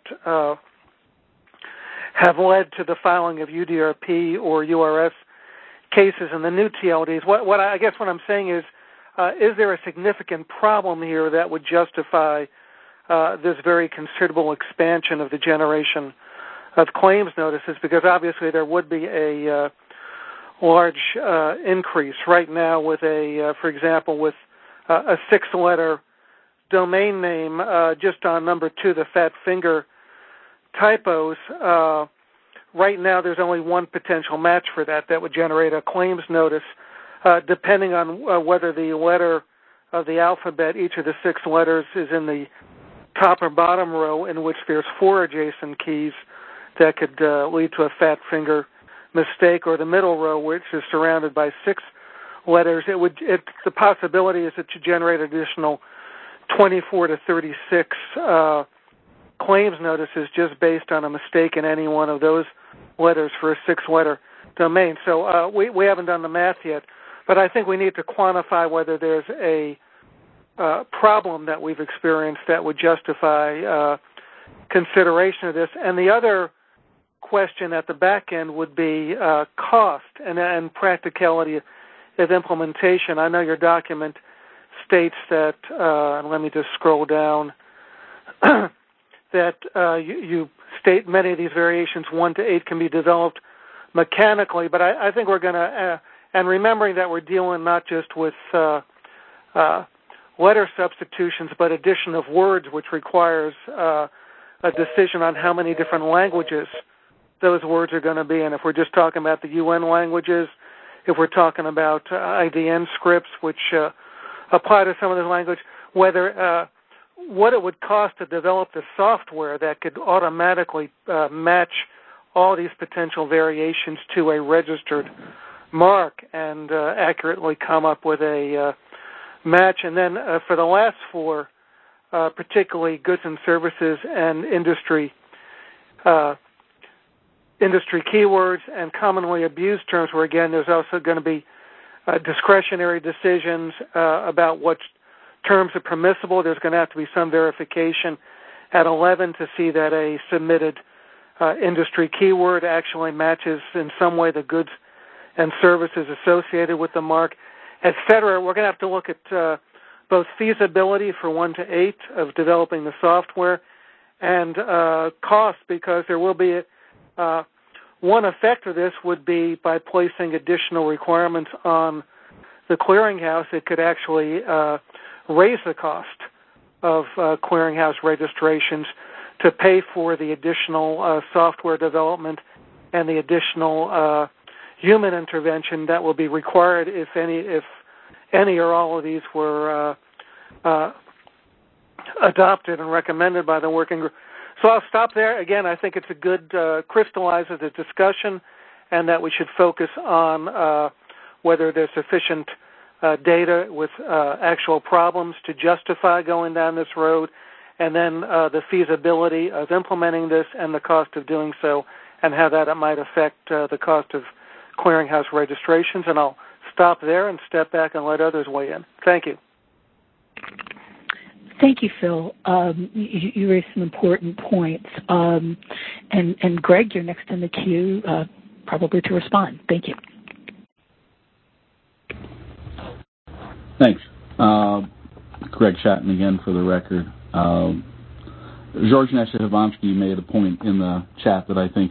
have led to the filing of UDRP or URS cases in the new TLDs. What I'm saying is there a significant problem here that would justify this very considerable expansion of the generation of claims notices? Because obviously there would be a large increase right now with for example, with a 6-letter domain name, just on number 2, the fat finger typos. Right now there's only one potential match for that would generate a claims notice. Depending on whether the letter of the alphabet, each of the 6 letters, is in the top or bottom row, in which there's 4 adjacent keys that could lead to a fat finger mistake, or the middle row, which is surrounded by 6 letters, the possibility is that you generate additional 24 to 36 claims notices just based on a mistake in any one of those letters for a 6-letter domain. So we haven't done the math yet, but I think we need to quantify whether there's a problem that we've experienced that would justify consideration of this. And the other question at the back end would be cost and practicality of implementation. I know your document states that, and let me just scroll down, that you state many of these variations 1 to 8 can be developed mechanically, but I think we're going to, and remembering that we're dealing not just with letter substitutions, but addition of words, which requires a decision on how many different languages those words are going to be. And if we're just talking about the UN languages, if we're talking about IDN scripts, which apply to some of those languages, whether what it would cost to develop the software that could automatically match all these potential variations to a registered mark and accurately come up with a match. And then for the last 4, particularly goods and services and industry keywords and commonly abused terms, where again there's also going to be discretionary decisions about what terms are permissible. There's going to have to be some verification at 11 to see that a submitted industry keyword actually matches in some way the goods and services associated with the mark, et cetera. We're going to have to look at both feasibility for 1 to 8 of developing the software and cost, because there will be one effect of this would be by placing additional requirements on the clearinghouse, it could actually raise the cost of clearinghouse registrations to pay for the additional software development and the additional human intervention that will be required if any or all of these were adopted and recommended by the working group. So I'll stop there. Again, I think it's a good crystallizes the discussion, and that we should focus on whether there's sufficient data with actual problems to justify going down this road, and then the feasibility of implementing this and the cost of doing so, and how that might affect the cost of clearinghouse registrations. And I'll stop there and step back and let others weigh in. Thank you. Thank you, Phil. You raised some important points. And Greg, you're next in the queue, probably to respond. Thank you. Thanks. Greg Shatton again for the record. George Neshavinsky made a point in the chat that I think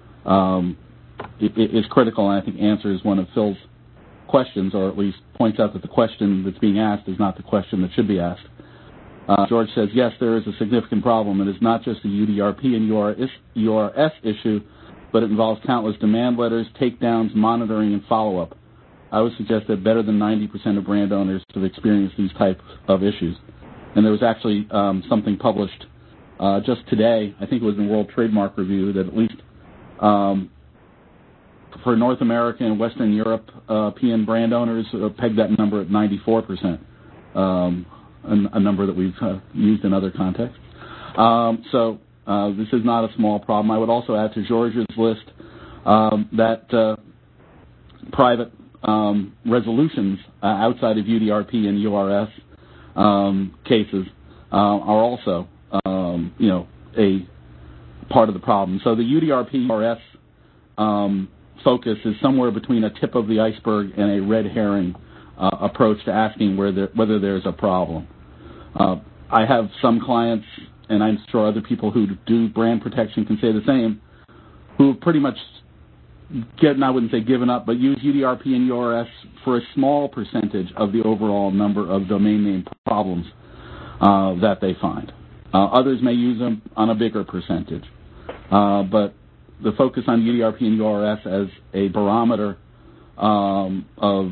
is critical, and I think answers one of Phil's questions, or at least points out that the question that's being asked is not the question that should be asked. George says, yes, there is a significant problem. It is not just a UDRP and URS issue, but it involves countless demand letters, takedowns, monitoring, and follow-up. I would suggest that better than 90% of brand owners have experienced these types of issues. And there was actually something published just today, I think it was in World Trademark Review, that at least for North America and Western European brand owners pegged that number at 94%, a number that we've used in other contexts. So this is not a small problem. I would also add to George's list that private resolutions outside of UDRP and URS cases are also, a part of the problem. So the UDRP URS focus is somewhere between a tip of the iceberg and a red herring approach to asking whether there's a problem. I have some clients, and I'm sure other people who do brand protection can say the same, who pretty much I wouldn't say given up, but use UDRP and URS for a small percentage of the overall number of domain name problems that they find. Others may use them on a bigger percentage. But the focus on UDRP and URS as a barometer of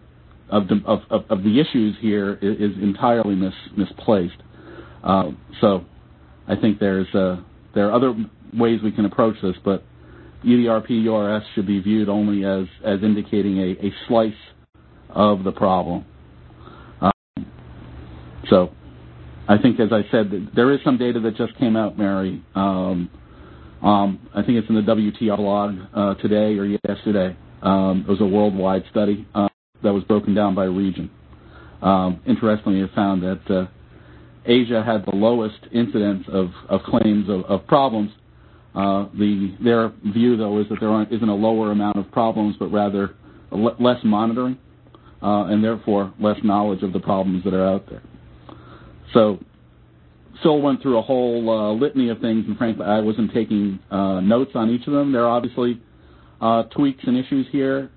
the issues here is entirely misplaced. So I think there are other ways we can approach this, but UDRP URS should be viewed only as indicating a slice of the problem. So I think, as I said, there is some data that just came out, Mary. I think it's in the WTR blog today or yesterday. It was a worldwide study that was broken down by region. Interestingly, it found that Asia had the lowest incidence of claims of problems. Their view, though, is that there isn't a lower amount of problems, but rather less monitoring, and therefore less knowledge of the problems that are out there. So Phil went through a whole litany of things, and frankly, I wasn't taking notes on each of them. There are obviously tweaks and issues here,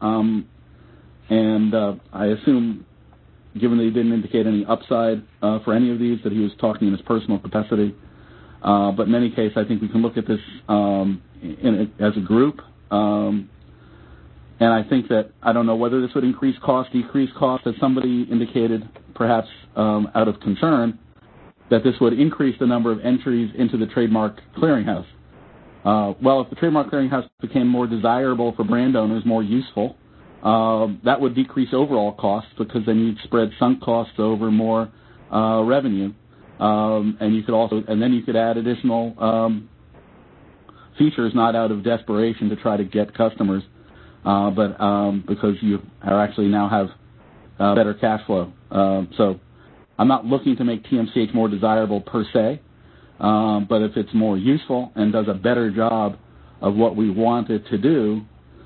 and I assume, given that he didn't indicate any upside for any of these, that he was talking in his personal capacity. But in any case, I think we can look at this as a group. And I think that, I don't know whether this would increase cost, decrease cost, as somebody indicated, perhaps out of concern, that this would increase the number of entries into the Trademark Clearinghouse. Well, if the Trademark Clearinghouse became more desirable for brand owners, more useful, that would decrease overall costs, because then you'd spread sunk costs over more revenue. And you could also, and then you could add additional features, not out of desperation to try to get customers, but because you are actually now have better cash flow. So I'm not looking to make TMCH more desirable per se, but if it's more useful and does a better job of what we want it to do,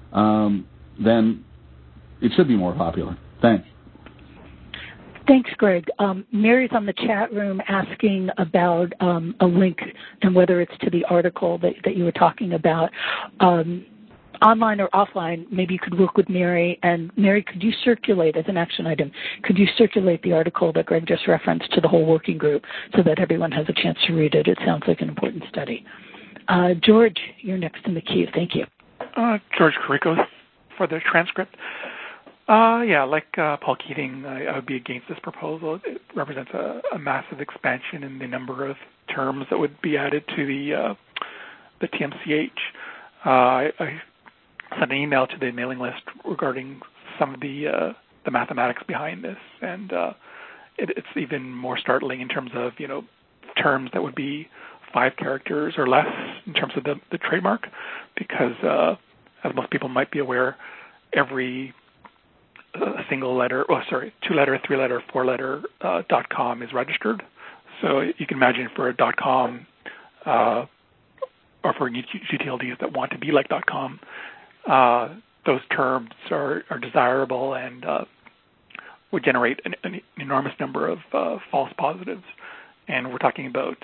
then it should be more popular. Thanks. Thanks, Greg. Mary's on the chat room asking about a link and whether it's to the article that you were talking about. Online or offline, maybe you could work with Mary. And Mary, could you circulate, as an action item, could you circulate the article that Greg just referenced to the whole working group so that everyone has a chance to read it? It sounds like an important study. George, you're next in the queue. Thank you. George Carrico for the transcript. Like Paul Keating, I would be against this proposal. It represents a massive expansion in the number of terms that would be added to the TMCH. I sent an email to the mailing list regarding some of the mathematics behind this, and it's even more startling in terms of terms that would be 5 characters or less in terms of the trademark, because as most people might be aware, every single letter, 2-letter, 3-letter, 4-letter .com is registered. So you can imagine for a .com or for GTLDs that want to be like .com, those terms are desirable and would generate an enormous number of false positives. And we're talking about,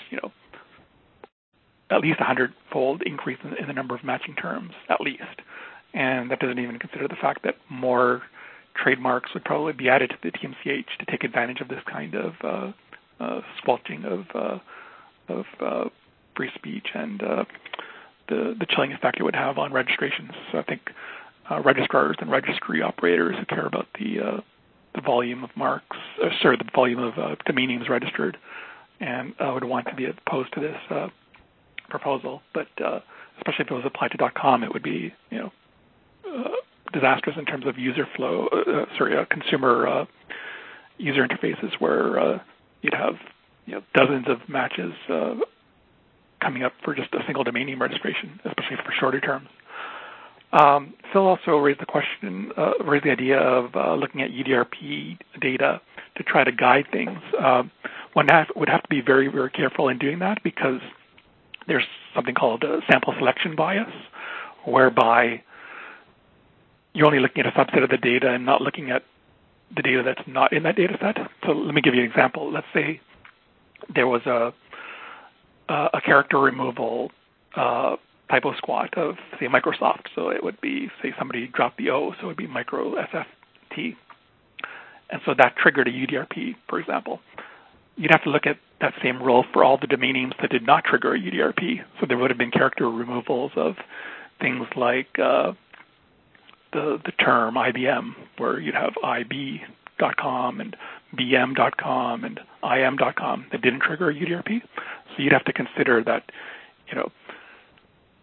at least 100-fold increase in the number of matching terms, at least. And that doesn't even consider the fact that more trademarks would probably be added to the TMCH to take advantage of this kind of squelching of free speech and the chilling effect it would have on registrations. So I think registrars and registry operators who care about the volume of marks, the volume of domain names registered, and would want to be opposed to this proposal. But especially if it was applied to .com, it would be disastrous in terms of user flow, consumer user interfaces where you'd have dozens of matches coming up for just a single domain name registration, especially for shorter terms. Phil also raised the idea of looking at UDRP data to try to guide things. One would have to be very, very careful in doing that, because there's something called a sample selection bias, whereby you're only looking at a subset of the data and not looking at the data that's not in that data set. So let me give you an example. Let's say there was a character removal typo squat of, say, Microsoft. So it would be, say, somebody dropped the O, so it would be micro SFT. And so that triggered a UDRP, for example. You'd have to look at that same rule for all the domain names that did not trigger a UDRP. So there would have been character removals of things like the term IBM, where you'd have IB.com and BM.com and IM.com that didn't trigger a UDRP. So you'd have to consider that, that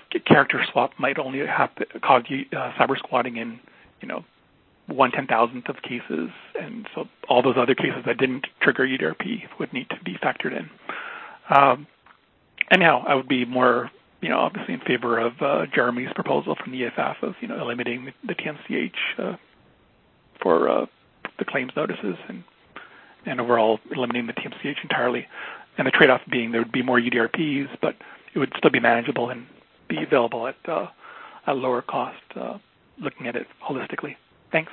character swap might only have to cause cyber squatting in 1/10,000th of cases, and so all those other cases that didn't trigger UDRP would need to be factored in. Anyhow, I would be more, obviously in favor of Jeremy's proposal from the EFF of, eliminating the TMCH for the claims notices and overall eliminating the TMCH entirely. And the trade-off being there would be more UDRPs, but it would still be manageable and be available at a lower cost, looking at it holistically. Thanks.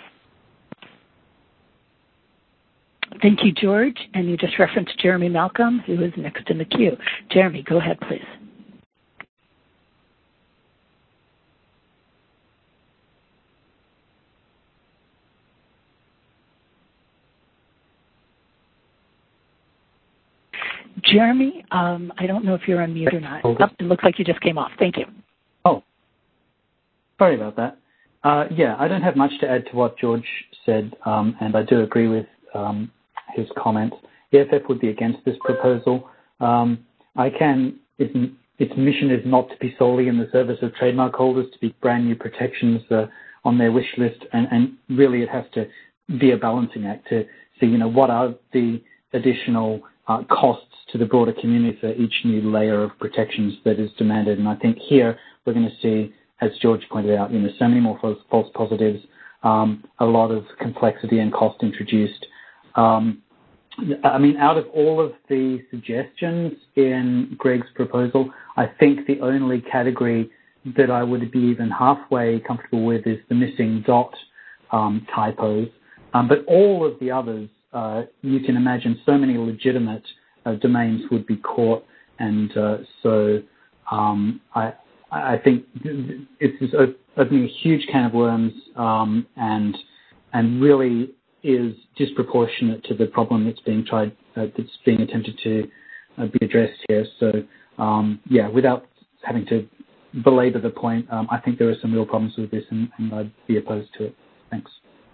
Thank you, George. And you just referenced Jeremy Malcolm, who is next in the queue. Jeremy, go ahead, please. Jeremy, I don't know if you're on mute or not. Oh, it looks like you just came off. Thank you. Oh, sorry about that. I don't have much to add to what George said, and I do agree with his comments. The EFF would be against this proposal. Its mission is not to be solely in the service of trademark holders, to be brand new protections on their wish list, and really it has to be a balancing act to see, what are the additional costs to the broader community for each new layer of protections that is demanded. And I think here we're going to see, as George pointed out, so many more false positives, a lot of complexity and cost introduced. Out of all of the suggestions in Greg's proposal, I think the only category that I would be even halfway comfortable with is the missing dot typos. But all of the others, you can imagine so many legitimate domains would be caught, and I think it's opening a huge can of worms, and really is disproportionate to the problem that's being attempted to be addressed here. So, without having to belabor the point, I think there are some real problems with this, and I'd be opposed to it. Thanks.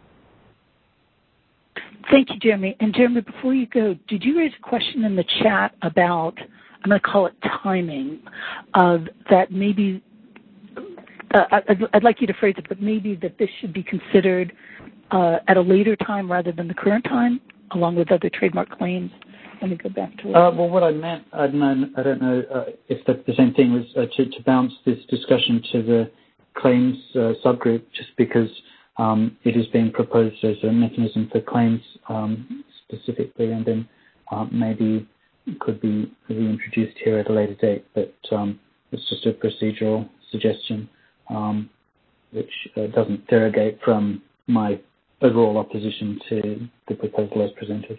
Thank you, Jeremy. And Jeremy, before you go, did you raise a question in the chat about, I'm going to call it timing, that maybe, I'd like you to phrase it, but maybe that this should be considered at a later time rather than the current time, along with other trademark claims? Let me go back to it. Well, what I meant, I don't know if that's the same thing, was to bounce this discussion to the claims subgroup, just because it is being proposed as a mechanism for claims specifically, and then maybe could be reintroduced here at a later date. But it's just a procedural suggestion, which doesn't derogate from my overall opposition to the proposal as presented.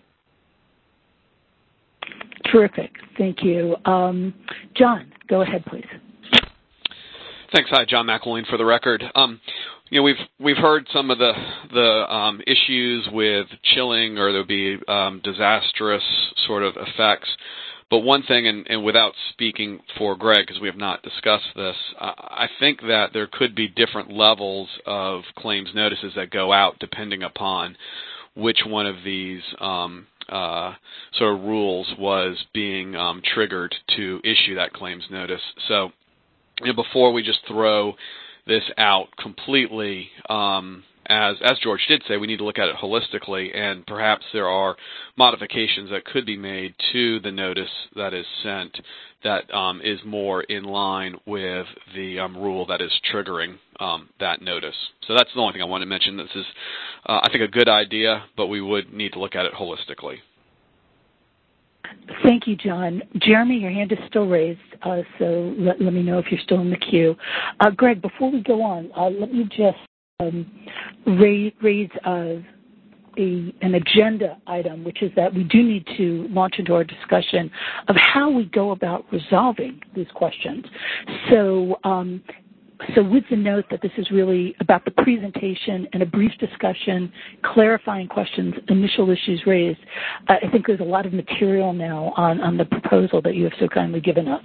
Terrific. Thank you. John, go ahead, please. Thanks. Hi, John McElwain for the record. We've heard some of the issues with chilling, or there'll be disastrous sort of effects. But one thing, and without speaking for Greg, because we have not discussed this, I think that there could be different levels of claims notices that go out depending upon which one of these sort of rules was being triggered to issue that claims notice. So, before we just throw this out completely, as George did say, we need to look at it holistically, and perhaps there are modifications that could be made to the notice that is sent that is more in line with the rule that is triggering that notice. So that's the only thing I want to mention. This is, I think, a good idea, but we would need to look at it holistically. Thank you, John. Jeremy, your hand is still raised, so let me know if you're still in the queue. Greg, before we go on, let me just raise an agenda item, which is that we do need to launch into our discussion of how we go about resolving these questions. So with the note that this is really about the presentation and a brief discussion, clarifying questions, initial issues raised, I think there's a lot of material now on the proposal that you have so kindly given us.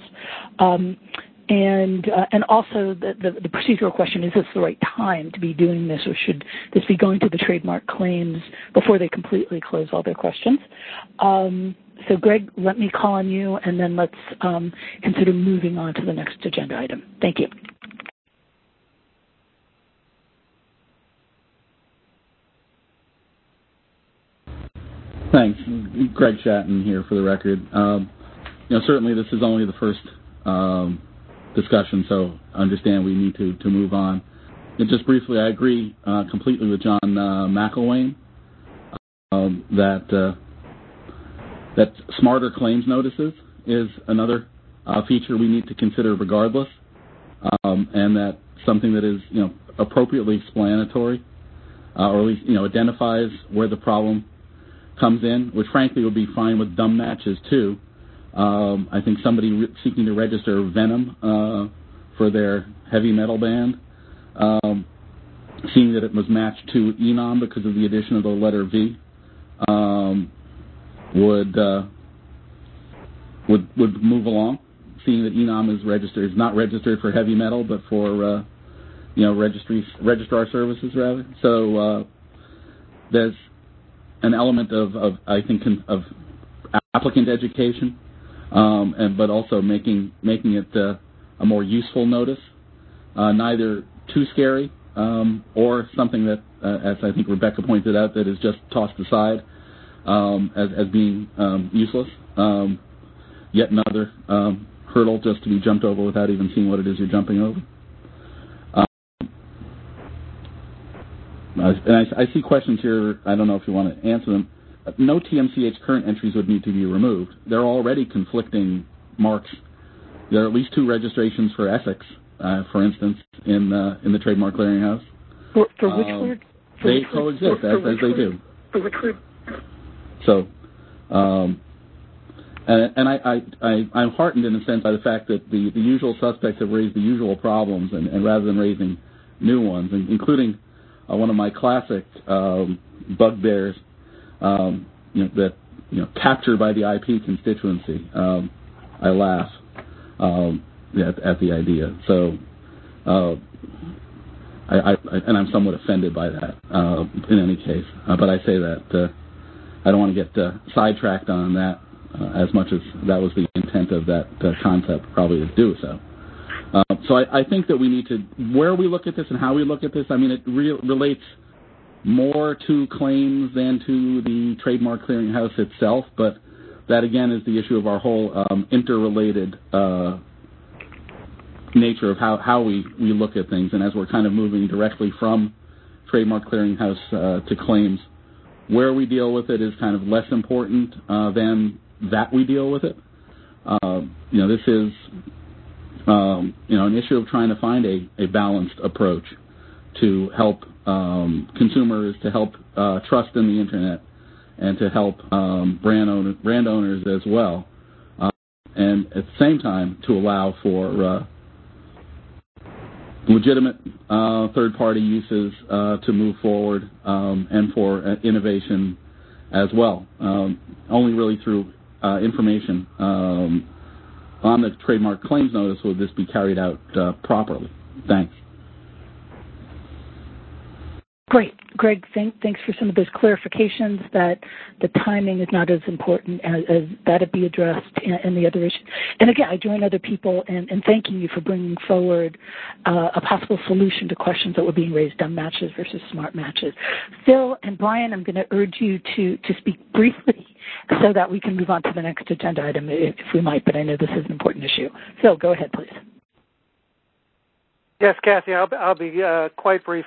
And also the procedural question, is this the right time to be doing this, or should this be going to the trademark claims before they completely close all their questions? So Greg, let me call on you, and then let's consider moving on to the next agenda item. Thank you. Thanks. Greg Shatton here for the record. Certainly this is only the first discussion, so understand we need to move on. And just briefly, I agree completely with John McElwain that smarter claims notices is another feature we need to consider regardless, and that something that is appropriately explanatory, or at least identifies where the problem comes in, which frankly would be fine with dumb matches too. I think somebody seeking to register Venom for their heavy metal band, seeing that it was matched to Enom because of the addition of the letter V, would move along. Seeing that Enom is not registered for heavy metal, but for registrar services rather. So there's an element of applicant education, but also making it a more useful notice, neither too scary or something that, as I think Rebecca pointed out, that is just tossed aside as being useless. Yet another hurdle just to be jumped over without even seeing what it is you're jumping over. And I see questions here. I don't know if you want to answer them. No TMCH current entries would need to be removed. There are already conflicting marks. There are at least 2 registrations for Essex, for instance, in the Trademark Clearinghouse. For which word? They coexist as they do. For which word? So, and I'm heartened in a sense by the fact that the usual suspects have raised the usual problems, and rather than raising new ones, including one of my classic bugbears, that captured by the IP constituency. I laugh at the idea. So, I'm somewhat offended by that. In any case, but I say that I don't want to get sidetracked on that as much as that was the intent of that concept, probably to do so. So I think that we need to, where we look at this and how we look at this, I mean, it relates more to claims than to the Trademark Clearinghouse itself, but that, again, is the issue of our whole interrelated nature of how we look at things. And as we're kind of moving directly from Trademark Clearinghouse to claims, where we deal with it is kind of less important than that we deal with it. This is an issue of trying to find a balanced approach to help consumers, to help trust in the internet, and to help brand owners as well, and at the same time to allow for legitimate third-party uses to move forward, and for innovation as well. Only really through information on the trademark claims notice will this be carried out properly. Thanks. Great. Greg, thanks for some of those clarifications that the timing is not as important as that it be addressed in the other issue. And again, I join other people in thanking you for bringing forward a possible solution to questions that were being raised on matches versus smart matches. Phil and Brian, I'm going to urge you to speak briefly so that we can move on to the next agenda item if we might, but I know this is an important issue. Phil, go ahead, please. Yes, Kathy, I'll be quite brief.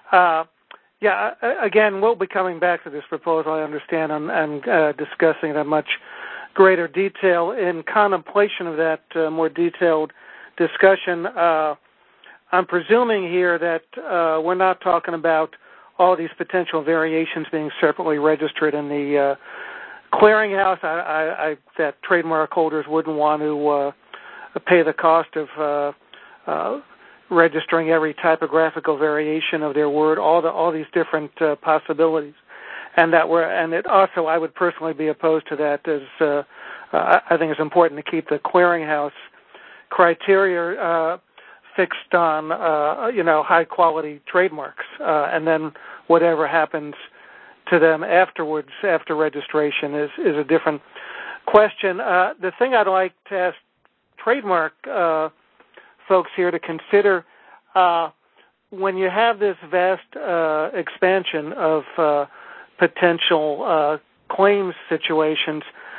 Again, we'll be coming back to this proposal, I understand, and discussing it in much greater detail. In contemplation of that more detailed discussion, I'm presuming here that we're not talking about all these potential variations being separately registered in the clearinghouse. That trademark holders wouldn't want to pay the cost of registering every typographical variation of their word, all these different possibilities, and it also, I would personally be opposed to that. As I think it's important to keep the clearinghouse criteria fixed on high quality trademarks, and then whatever happens to them afterwards, after registration, is a different question. The thing I'd like to ask trademark folks here to consider, when you have this vast expansion of potential claims situations,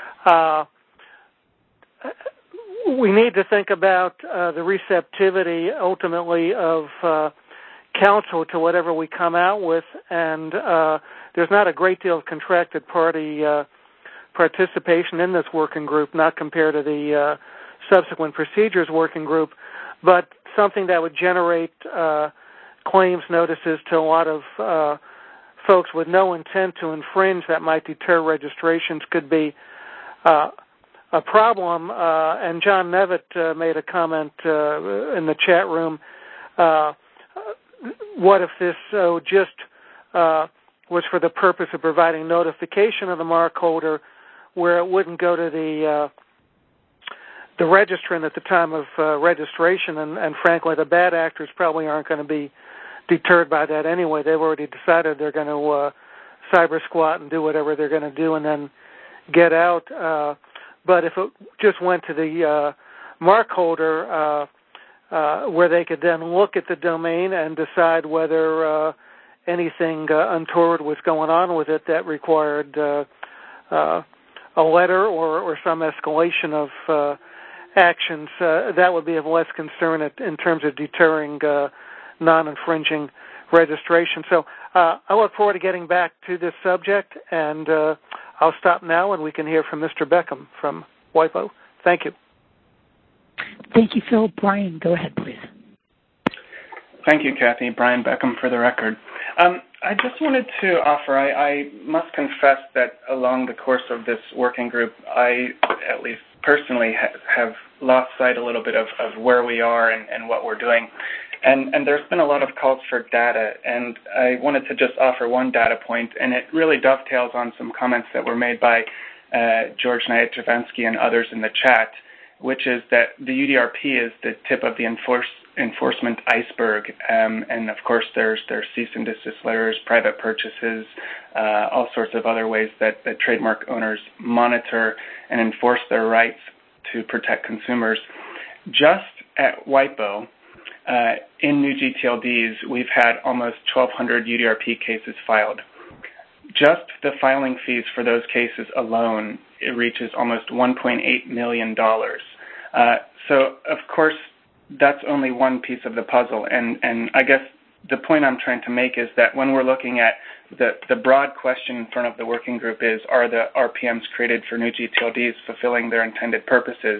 we need to think about the receptivity ultimately of counsel to whatever we come out with, and there's not a great deal of contracted party participation in this working group, not compared to the subsequent procedures working group, but something that would generate claims notices to a lot of folks with no intent to infringe that might deter registrations could be a problem. And John Nevitt made a comment in the chat room. What if this just was for the purpose of providing notification of the mark holder, where it wouldn't go to the registrant at the time of registration, and frankly, the bad actors probably aren't going to be deterred by that anyway. They've already decided they're going to cyber squat and do whatever they're going to do and then get out. But if it just went to the mark holder, where they could then look at the domain and decide whether anything untoward was going on with it that required a letter or some escalation of actions, that would be of less concern in terms of deterring non-infringing registration. So I look forward to getting back to this subject, and I'll stop now and we can hear from Mr. Beckham from WIPO. Thank you. Thank you, Phil. Brian, go ahead, please. Thank you, Kathy. Brian Beckham for the record. I just wanted to offer, I must confess that along the course of this working group, I, at least personally, have lost sight a little bit of where we are and what we're doing. And there's been a lot of calls for data, and I wanted to just offer one data point, and it really dovetails on some comments that were made by George Nyatravansky and others in the chat, which is that the UDRP is the tip of the enforcement iceberg, and of course there's cease and desist letters, private purchases, all sorts of other ways that trademark owners monitor and enforce their rights to protect consumers. Just at WIPO, in new GTLDs, we've had almost 1,200 UDRP cases filed. Just the filing fees for those cases alone, it reaches almost $1.8 million. So, of course, that's only one piece of the puzzle. And I guess the point I'm trying to make is that when we're looking at the broad question in front of the working group is, are the RPMs created for new GTLDs fulfilling their intended purposes?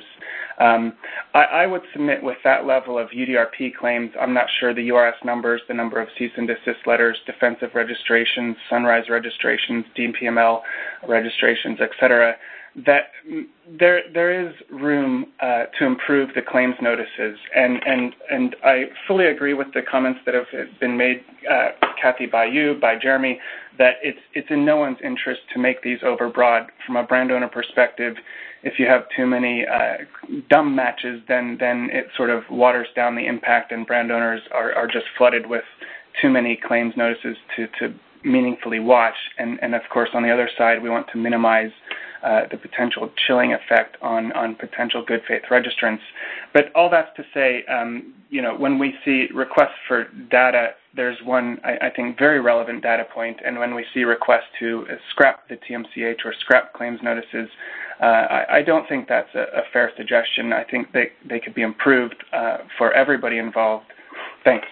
I would submit with that level of UDRP claims, I'm not sure the URS numbers, the number of cease and desist letters, defensive registrations, sunrise registrations, DPML registrations, etc., that there is room to improve the claims notices, and I fully agree with the comments that have been made, Kathy, by you, by Jeremy, that it's in no one's interest to make these overbroad. From a brand owner perspective, if you have too many dumb matches, then it sort of waters down the impact, and brand owners are just flooded with too many claims notices to meaningfully watch. And of course, on the other side, we want to minimize the potential chilling effect on potential good faith registrants. But all that's to say, when we see requests for data, there's one, I think, very relevant data point. And when we see requests to scrap the TMCH or scrap claims notices, I don't think that's a fair suggestion. I think they could be improved for everybody involved. Thanks.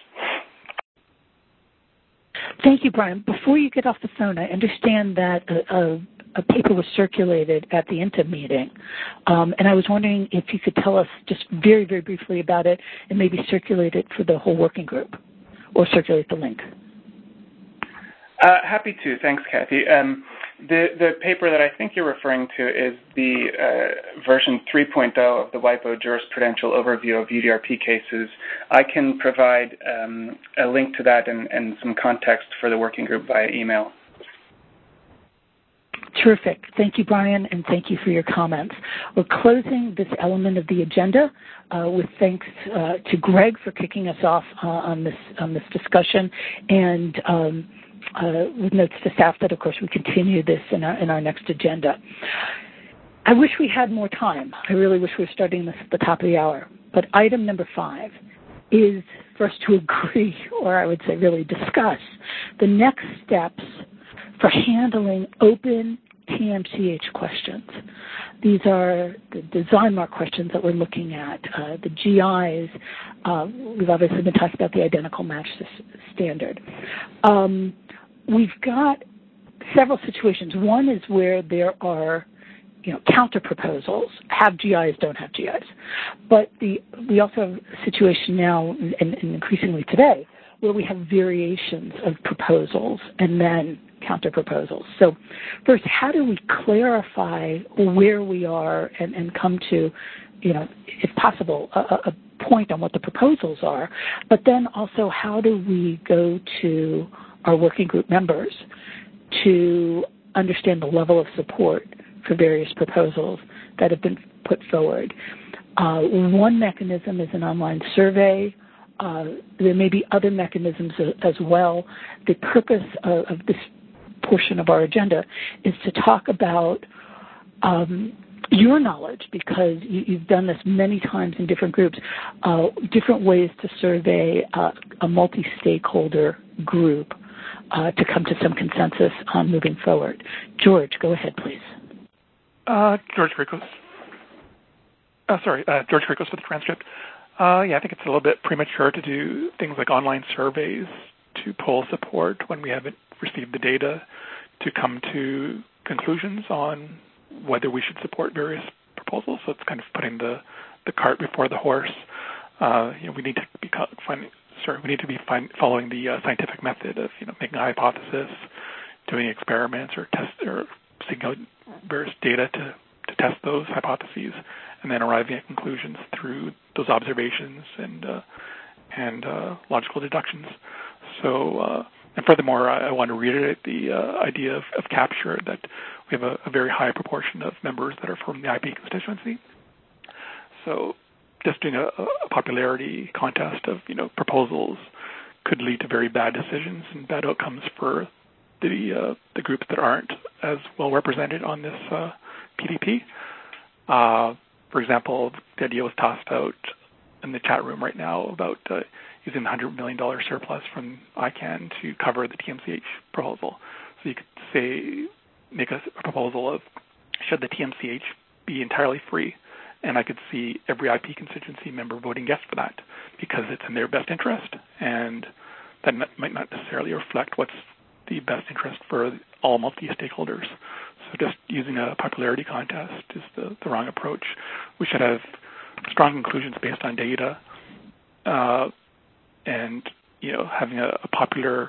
Thank you, Brian. Before you get off the phone, I understand that a paper was circulated at the INTA meeting, and I was wondering if you could tell us just very, very briefly about it and maybe circulate it for the whole working group, or circulate the link. Happy to. Thanks, Kathy. The paper that I think you're referring to is the version 3.0 of the WIPO Jurisprudential Overview of UDRP Cases. I can provide a link to that and some context for the working group via email. Terrific. Thank you, Brian, and thank you for your comments. We're closing this element of the agenda with thanks to Greg for kicking us off on this discussion, and with notes to staff that, of course, we continue this in our next agenda. I wish we had more time. I really wish we were starting this at the top of the hour. But item number 5 is for us to agree, or I would say really discuss, the next steps for handling open TMCH questions. These are the design mark questions that we're looking at. The GIs, we've obviously been talking about the identical match standard. We've got several situations. One is where there are counter proposals, have GIs, don't have GIs. But we also have a situation now, and increasingly today, where we have variations of proposals and then counter proposals. So first, how do we clarify where we are and come to, if possible, a point on what the proposals are, but then also how do we go to our working group members to understand the level of support for various proposals that have been put forward. One mechanism is an online survey. There may be other mechanisms as well. The purpose of this portion of our agenda is to talk about your knowledge, because you've done this many times in different groups, different ways to survey a multi-stakeholder group to come to some consensus on moving forward. George, go ahead, please. George Krikos. George Krikos for the transcript. I think it's a little bit premature to do things like online surveys to poll support when we haven't received the data to come to conclusions on whether we should support various proposals. So it's kind of putting the cart before the horse. We need to be following the scientific method of making a hypothesis, doing experiments or seeking out various data to test those hypotheses, and then arriving at conclusions through those observations and logical deductions. So, and furthermore, I want to reiterate the idea of capture, that we have a very high proportion of members that are from the IP constituency. So just doing a popularity contest of proposals could lead to very bad decisions and bad outcomes for the groups that aren't as well represented on this PDP. For example, the idea was tossed out in the chat room right now about using the $100 million surplus from ICANN to cover the TMCH proposal. So you could make a proposal of, should the TMCH be entirely free? And I could see every IP constituency member voting yes for that because it's in their best interest, and that might not necessarily reflect what's the best interest for all multi-stakeholders. So just using a popularity contest is the wrong approach. We should have strong conclusions based on data, and having a popular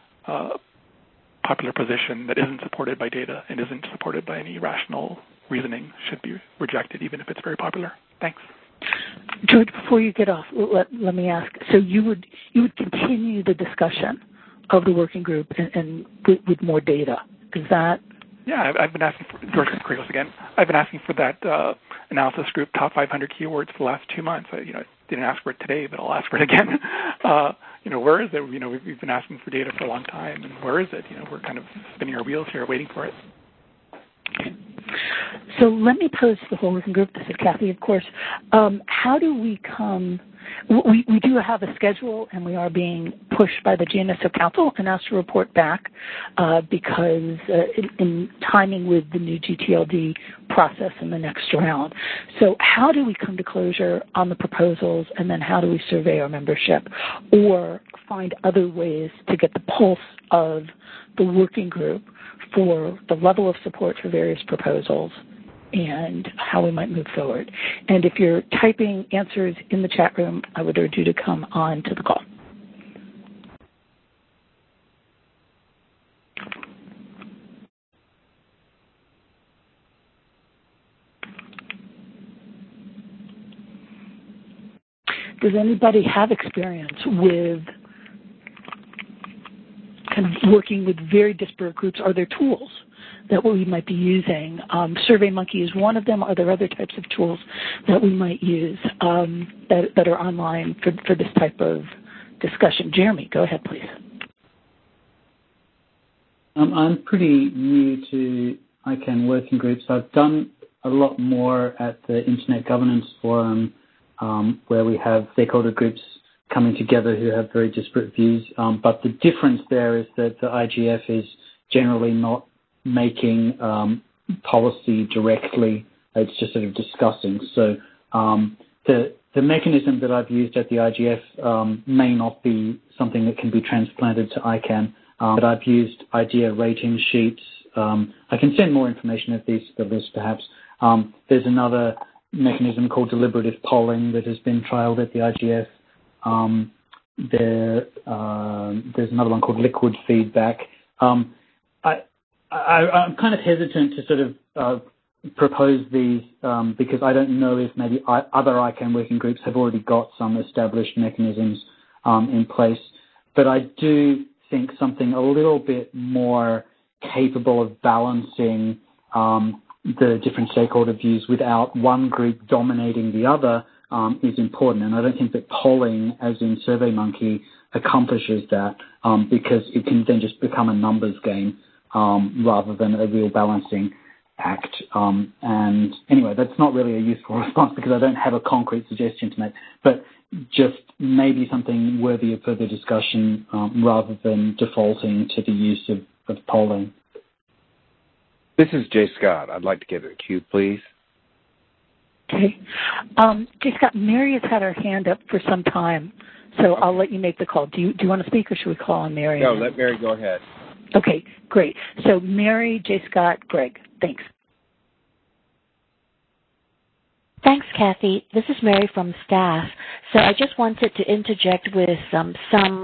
position that isn't supported by data and isn't supported by any rational reasoning should be rejected, even if it's very popular. Thanks. George, before you get off, let me ask. So you would continue the discussion of the working group and with more data? Is that? Yeah, I've been asking for George Krikos again. I've been asking for that analysis group top 500 keywords for the last 2 months. I didn't ask for it today, but I'll ask for it again. Where is it? We've been asking for data for a long time, and where is it? We're kind of spinning our wheels here, waiting for it. Okay. So let me pose to the whole working group. This is Kathy, of course. How do we come? We do have a schedule, and we are being pushed by the GNSO Council and asked to report back because in timing with the new GTLD process in the next round. So how do we come to closure on the proposals, and then how do we survey our membership or find other ways to get the pulse of the working group for the level of support for various proposals and how we might move forward? And if you're typing answers in the chat room, I would urge you to come on to the call. Does anybody have experience with kind of working with very disparate groups? Are there tools that we might be using? SurveyMonkey is one of them. Are there other types of tools that we might use that are online for this type of discussion? Jeremy, go ahead, please. I'm pretty new to ICANN working groups. I've done a lot more at the Internet Governance Forum, where we have stakeholder groups coming together who have very disparate views. But the difference there is that the IGF is generally not making policy directly. It's just sort of discussing. So the mechanism that I've used at the IGF may not be something that can be transplanted to ICANN, but I've used idea rating sheets. I can send more information at the list, perhaps. There's another mechanism called deliberative polling that has been trialed at the IGF. There's another one called liquid feedback. I'm kind of hesitant to sort of propose these because I don't know if maybe other ICANN working groups have already got some established mechanisms in place. But I do think something a little bit more capable of balancing the different stakeholder views without one group dominating the other is important. And I don't think that polling, as in SurveyMonkey, accomplishes that because it can then just become a numbers game rather than a real balancing act. And anyway, that's not really a useful response because I don't have a concrete suggestion to make, but just maybe something worthy of further discussion rather than defaulting to the use of polling. This is Jay Scott. I'd like to get a cue, please. Okay. Jay Scott, Mary has had her hand up for some time, so I'll let you make the call. Do you want to speak, or should we call on Mary? No, let Mary go ahead. Okay, great. So Mary, Jay Scott, Greg. Thanks. Thanks, Kathy. This is Mary from staff. So I just wanted to interject with some,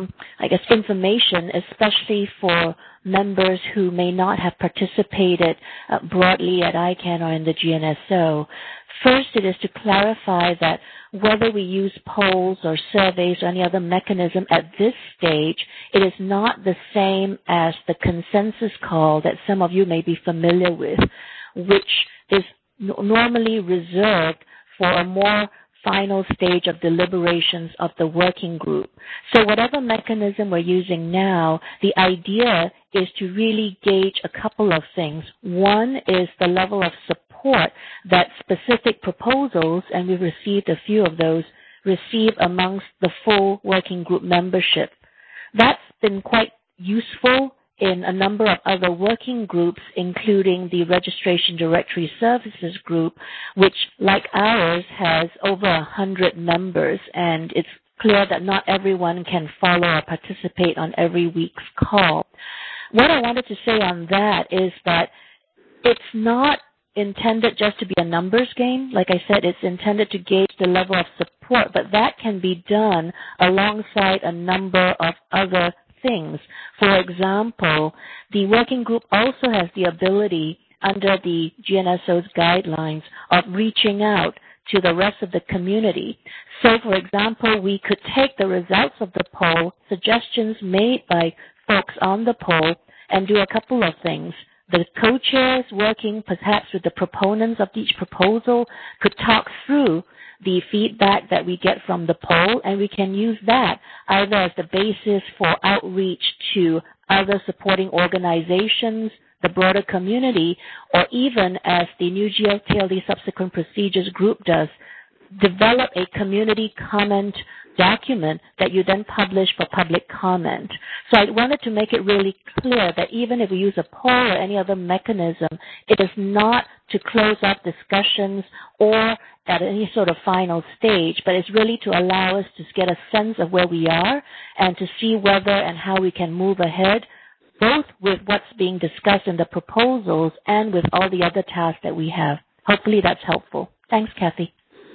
I guess, information, especially for members who may not have participated broadly at ICANN or in the GNSO. First, it is to clarify that whether we use polls or surveys or any other mechanism at this stage, it is not the same as the consensus call that some of you may be familiar with, which is normally reserved for a more final stage of deliberations of the working group. So whatever mechanism we're using now, the idea is to really gauge a couple of things. One is the level of support that specific proposals, and we've received a few of those, receive amongst the full working group membership. That's been quite useful in a number of other working groups, including the Registration Directory Services group, which, like ours, has over 100 members, and it's clear that not everyone can follow or participate on every week's call. What I wanted to say on that is that it's not intended just to be a numbers game. Like I said, it's intended to gauge the level of support, but that can be done alongside a number of other things. For example, the working group also has the ability, under the GNSO's guidelines, of reaching out to the rest of the community. So, for example, we could take the results of the poll, suggestions made by folks on the poll, and do a couple of things. The co-chairs working perhaps with the proponents of each proposal could talk through the feedback that we get from the poll, and we can use that either as the basis for outreach to other supporting organizations, the broader community, or even, as the new GLTLD subsequent procedures group does, develop a community comment document that you then publish for public comment. So I wanted to make it really clear that even if we use a poll or any other mechanism, it is not to close up discussions or at any sort of final stage, but it's really to allow us to get a sense of where we are and to see whether and how we can move ahead, both with what's being discussed in the proposals and with all the other tasks that we have. Hopefully that's helpful. Thanks, Kathy.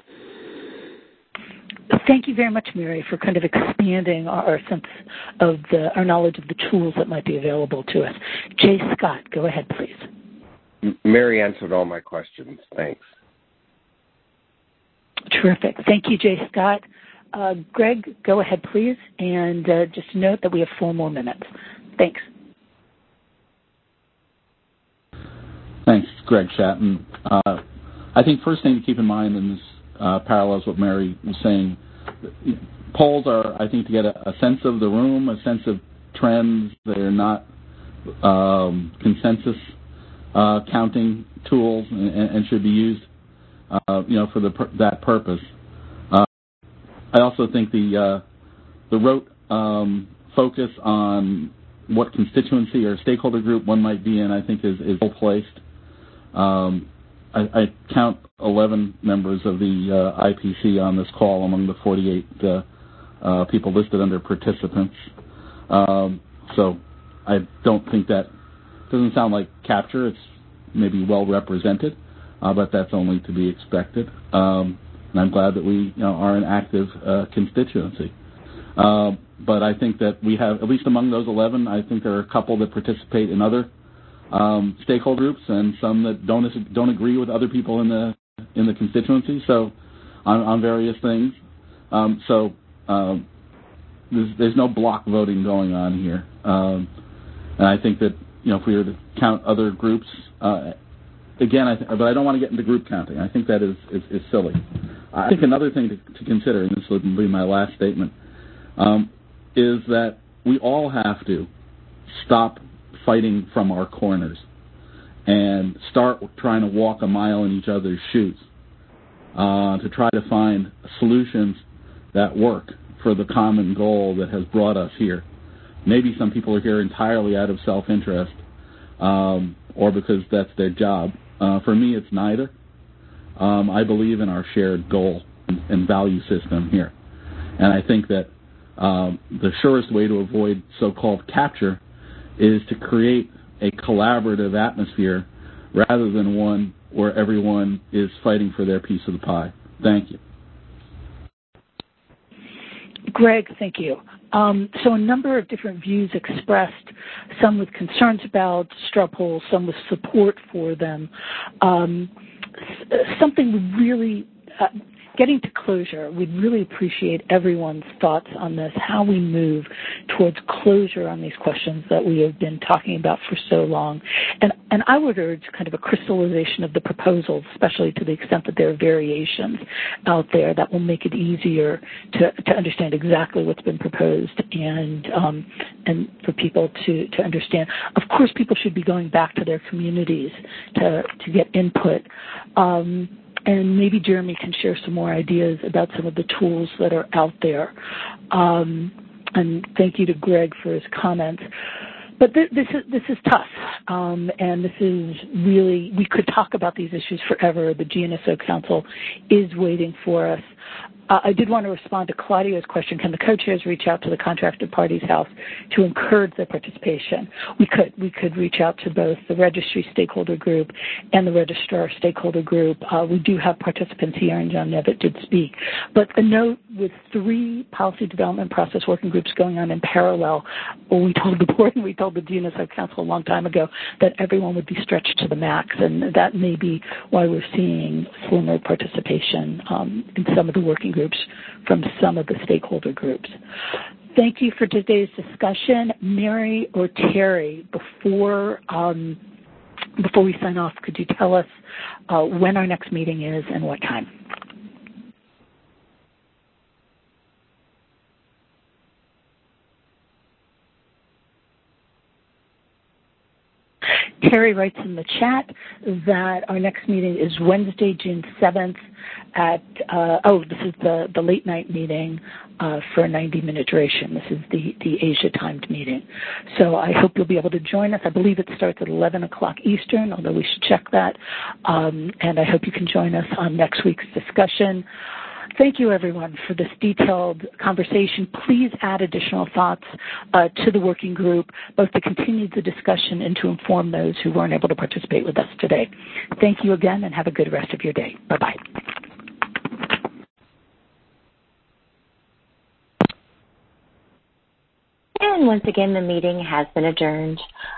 Thank you very much, Mary, for kind of expanding our sense of our knowledge of the tools that might be available to us. Jay Scott, go ahead, please. Mary answered all my questions. Thanks. Terrific. Thank you, Jay Scott. Greg, go ahead, please. And just note that we have 4 more minutes. Thanks. Thanks, Greg Shatton. I think first thing to keep in mind, and this parallels what Mary was saying, polls are, I think, to get a sense of the room, a sense of trends. They're not consensus. counting tools and should be used, for that purpose. I also think the rote focus on what constituency or stakeholder group one might be in, I think, is well placed. I count 11 members of the IPC on this call among the 48 people listed under participants. So I don't think that doesn't sound like capture. It's maybe well represented, but that's only to be expected. And I'm glad that we are an active constituency. But I think that we have, at least among those 11, I think there are a couple that participate in other stakeholder groups and some that don't agree with other people in the constituency. So on various things. There's no block voting going on here. And I think that if we were to count other groups, again, but I don't want to get into group counting. I think that is silly. I think another thing to consider, and this will be my last statement, is that we all have to stop fighting from our corners and start trying to walk a mile in each other's shoes to try to find solutions that work for the common goal that has brought us here. Maybe some people are here entirely out of self-interest or because that's their job. For me, it's neither. I believe in our shared goal and value system here. And I think that the surest way to avoid so-called capture is to create a collaborative atmosphere rather than one where everyone is fighting for their piece of the pie. Thank you. Greg, thank you. So a number of different views expressed, some with concerns about straw polls, some with support for them. Something really, getting to closure, we'd really appreciate everyone's thoughts on this, how we move towards closure on these questions that we have been talking about for so long. And I would urge kind of a crystallization of the proposals, especially to the extent that there are variations out there that will make it easier to understand exactly what's been proposed and for people to understand. Of course, people should be going back to their communities to get input. And maybe Jeremy can share some more ideas about some of the tools that are out there. And thank you to Greg for his comments. But this is tough, and this is really, we could talk about these issues forever. The GNSO Council is waiting for us. I did want to respond to Claudio's question. Can the co-chairs reach out to the contracted parties house to encourage their participation? We could reach out to both the registry stakeholder group and the registrar stakeholder group. We do have participants here, and John Nevitt did speak. But a note, with 3 policy development process working groups going on in parallel, we told the board and we told the GNSO Council a long time ago that everyone would be stretched to the max, and that may be why we're seeing slimmer participation in some of the working groups from some of the stakeholder groups. Thank you for today's discussion. Mary or Terry, before we sign off, could you tell us when our next meeting is and what time? Terry writes in the chat that our next meeting is Wednesday, June 7th at, this is the late night meeting for a 90-minute duration. This is the Asia-timed meeting. So I hope you'll be able to join us. I believe it starts at 11 o'clock Eastern, although we should check that. And I hope you can join us on next week's discussion. Thank you, everyone, for this detailed conversation. Please add additional thoughts to the working group, both to continue the discussion and to inform those who weren't able to participate with us today. Thank you again, and have a good rest of your day. Bye-bye. And once again, the meeting has been adjourned.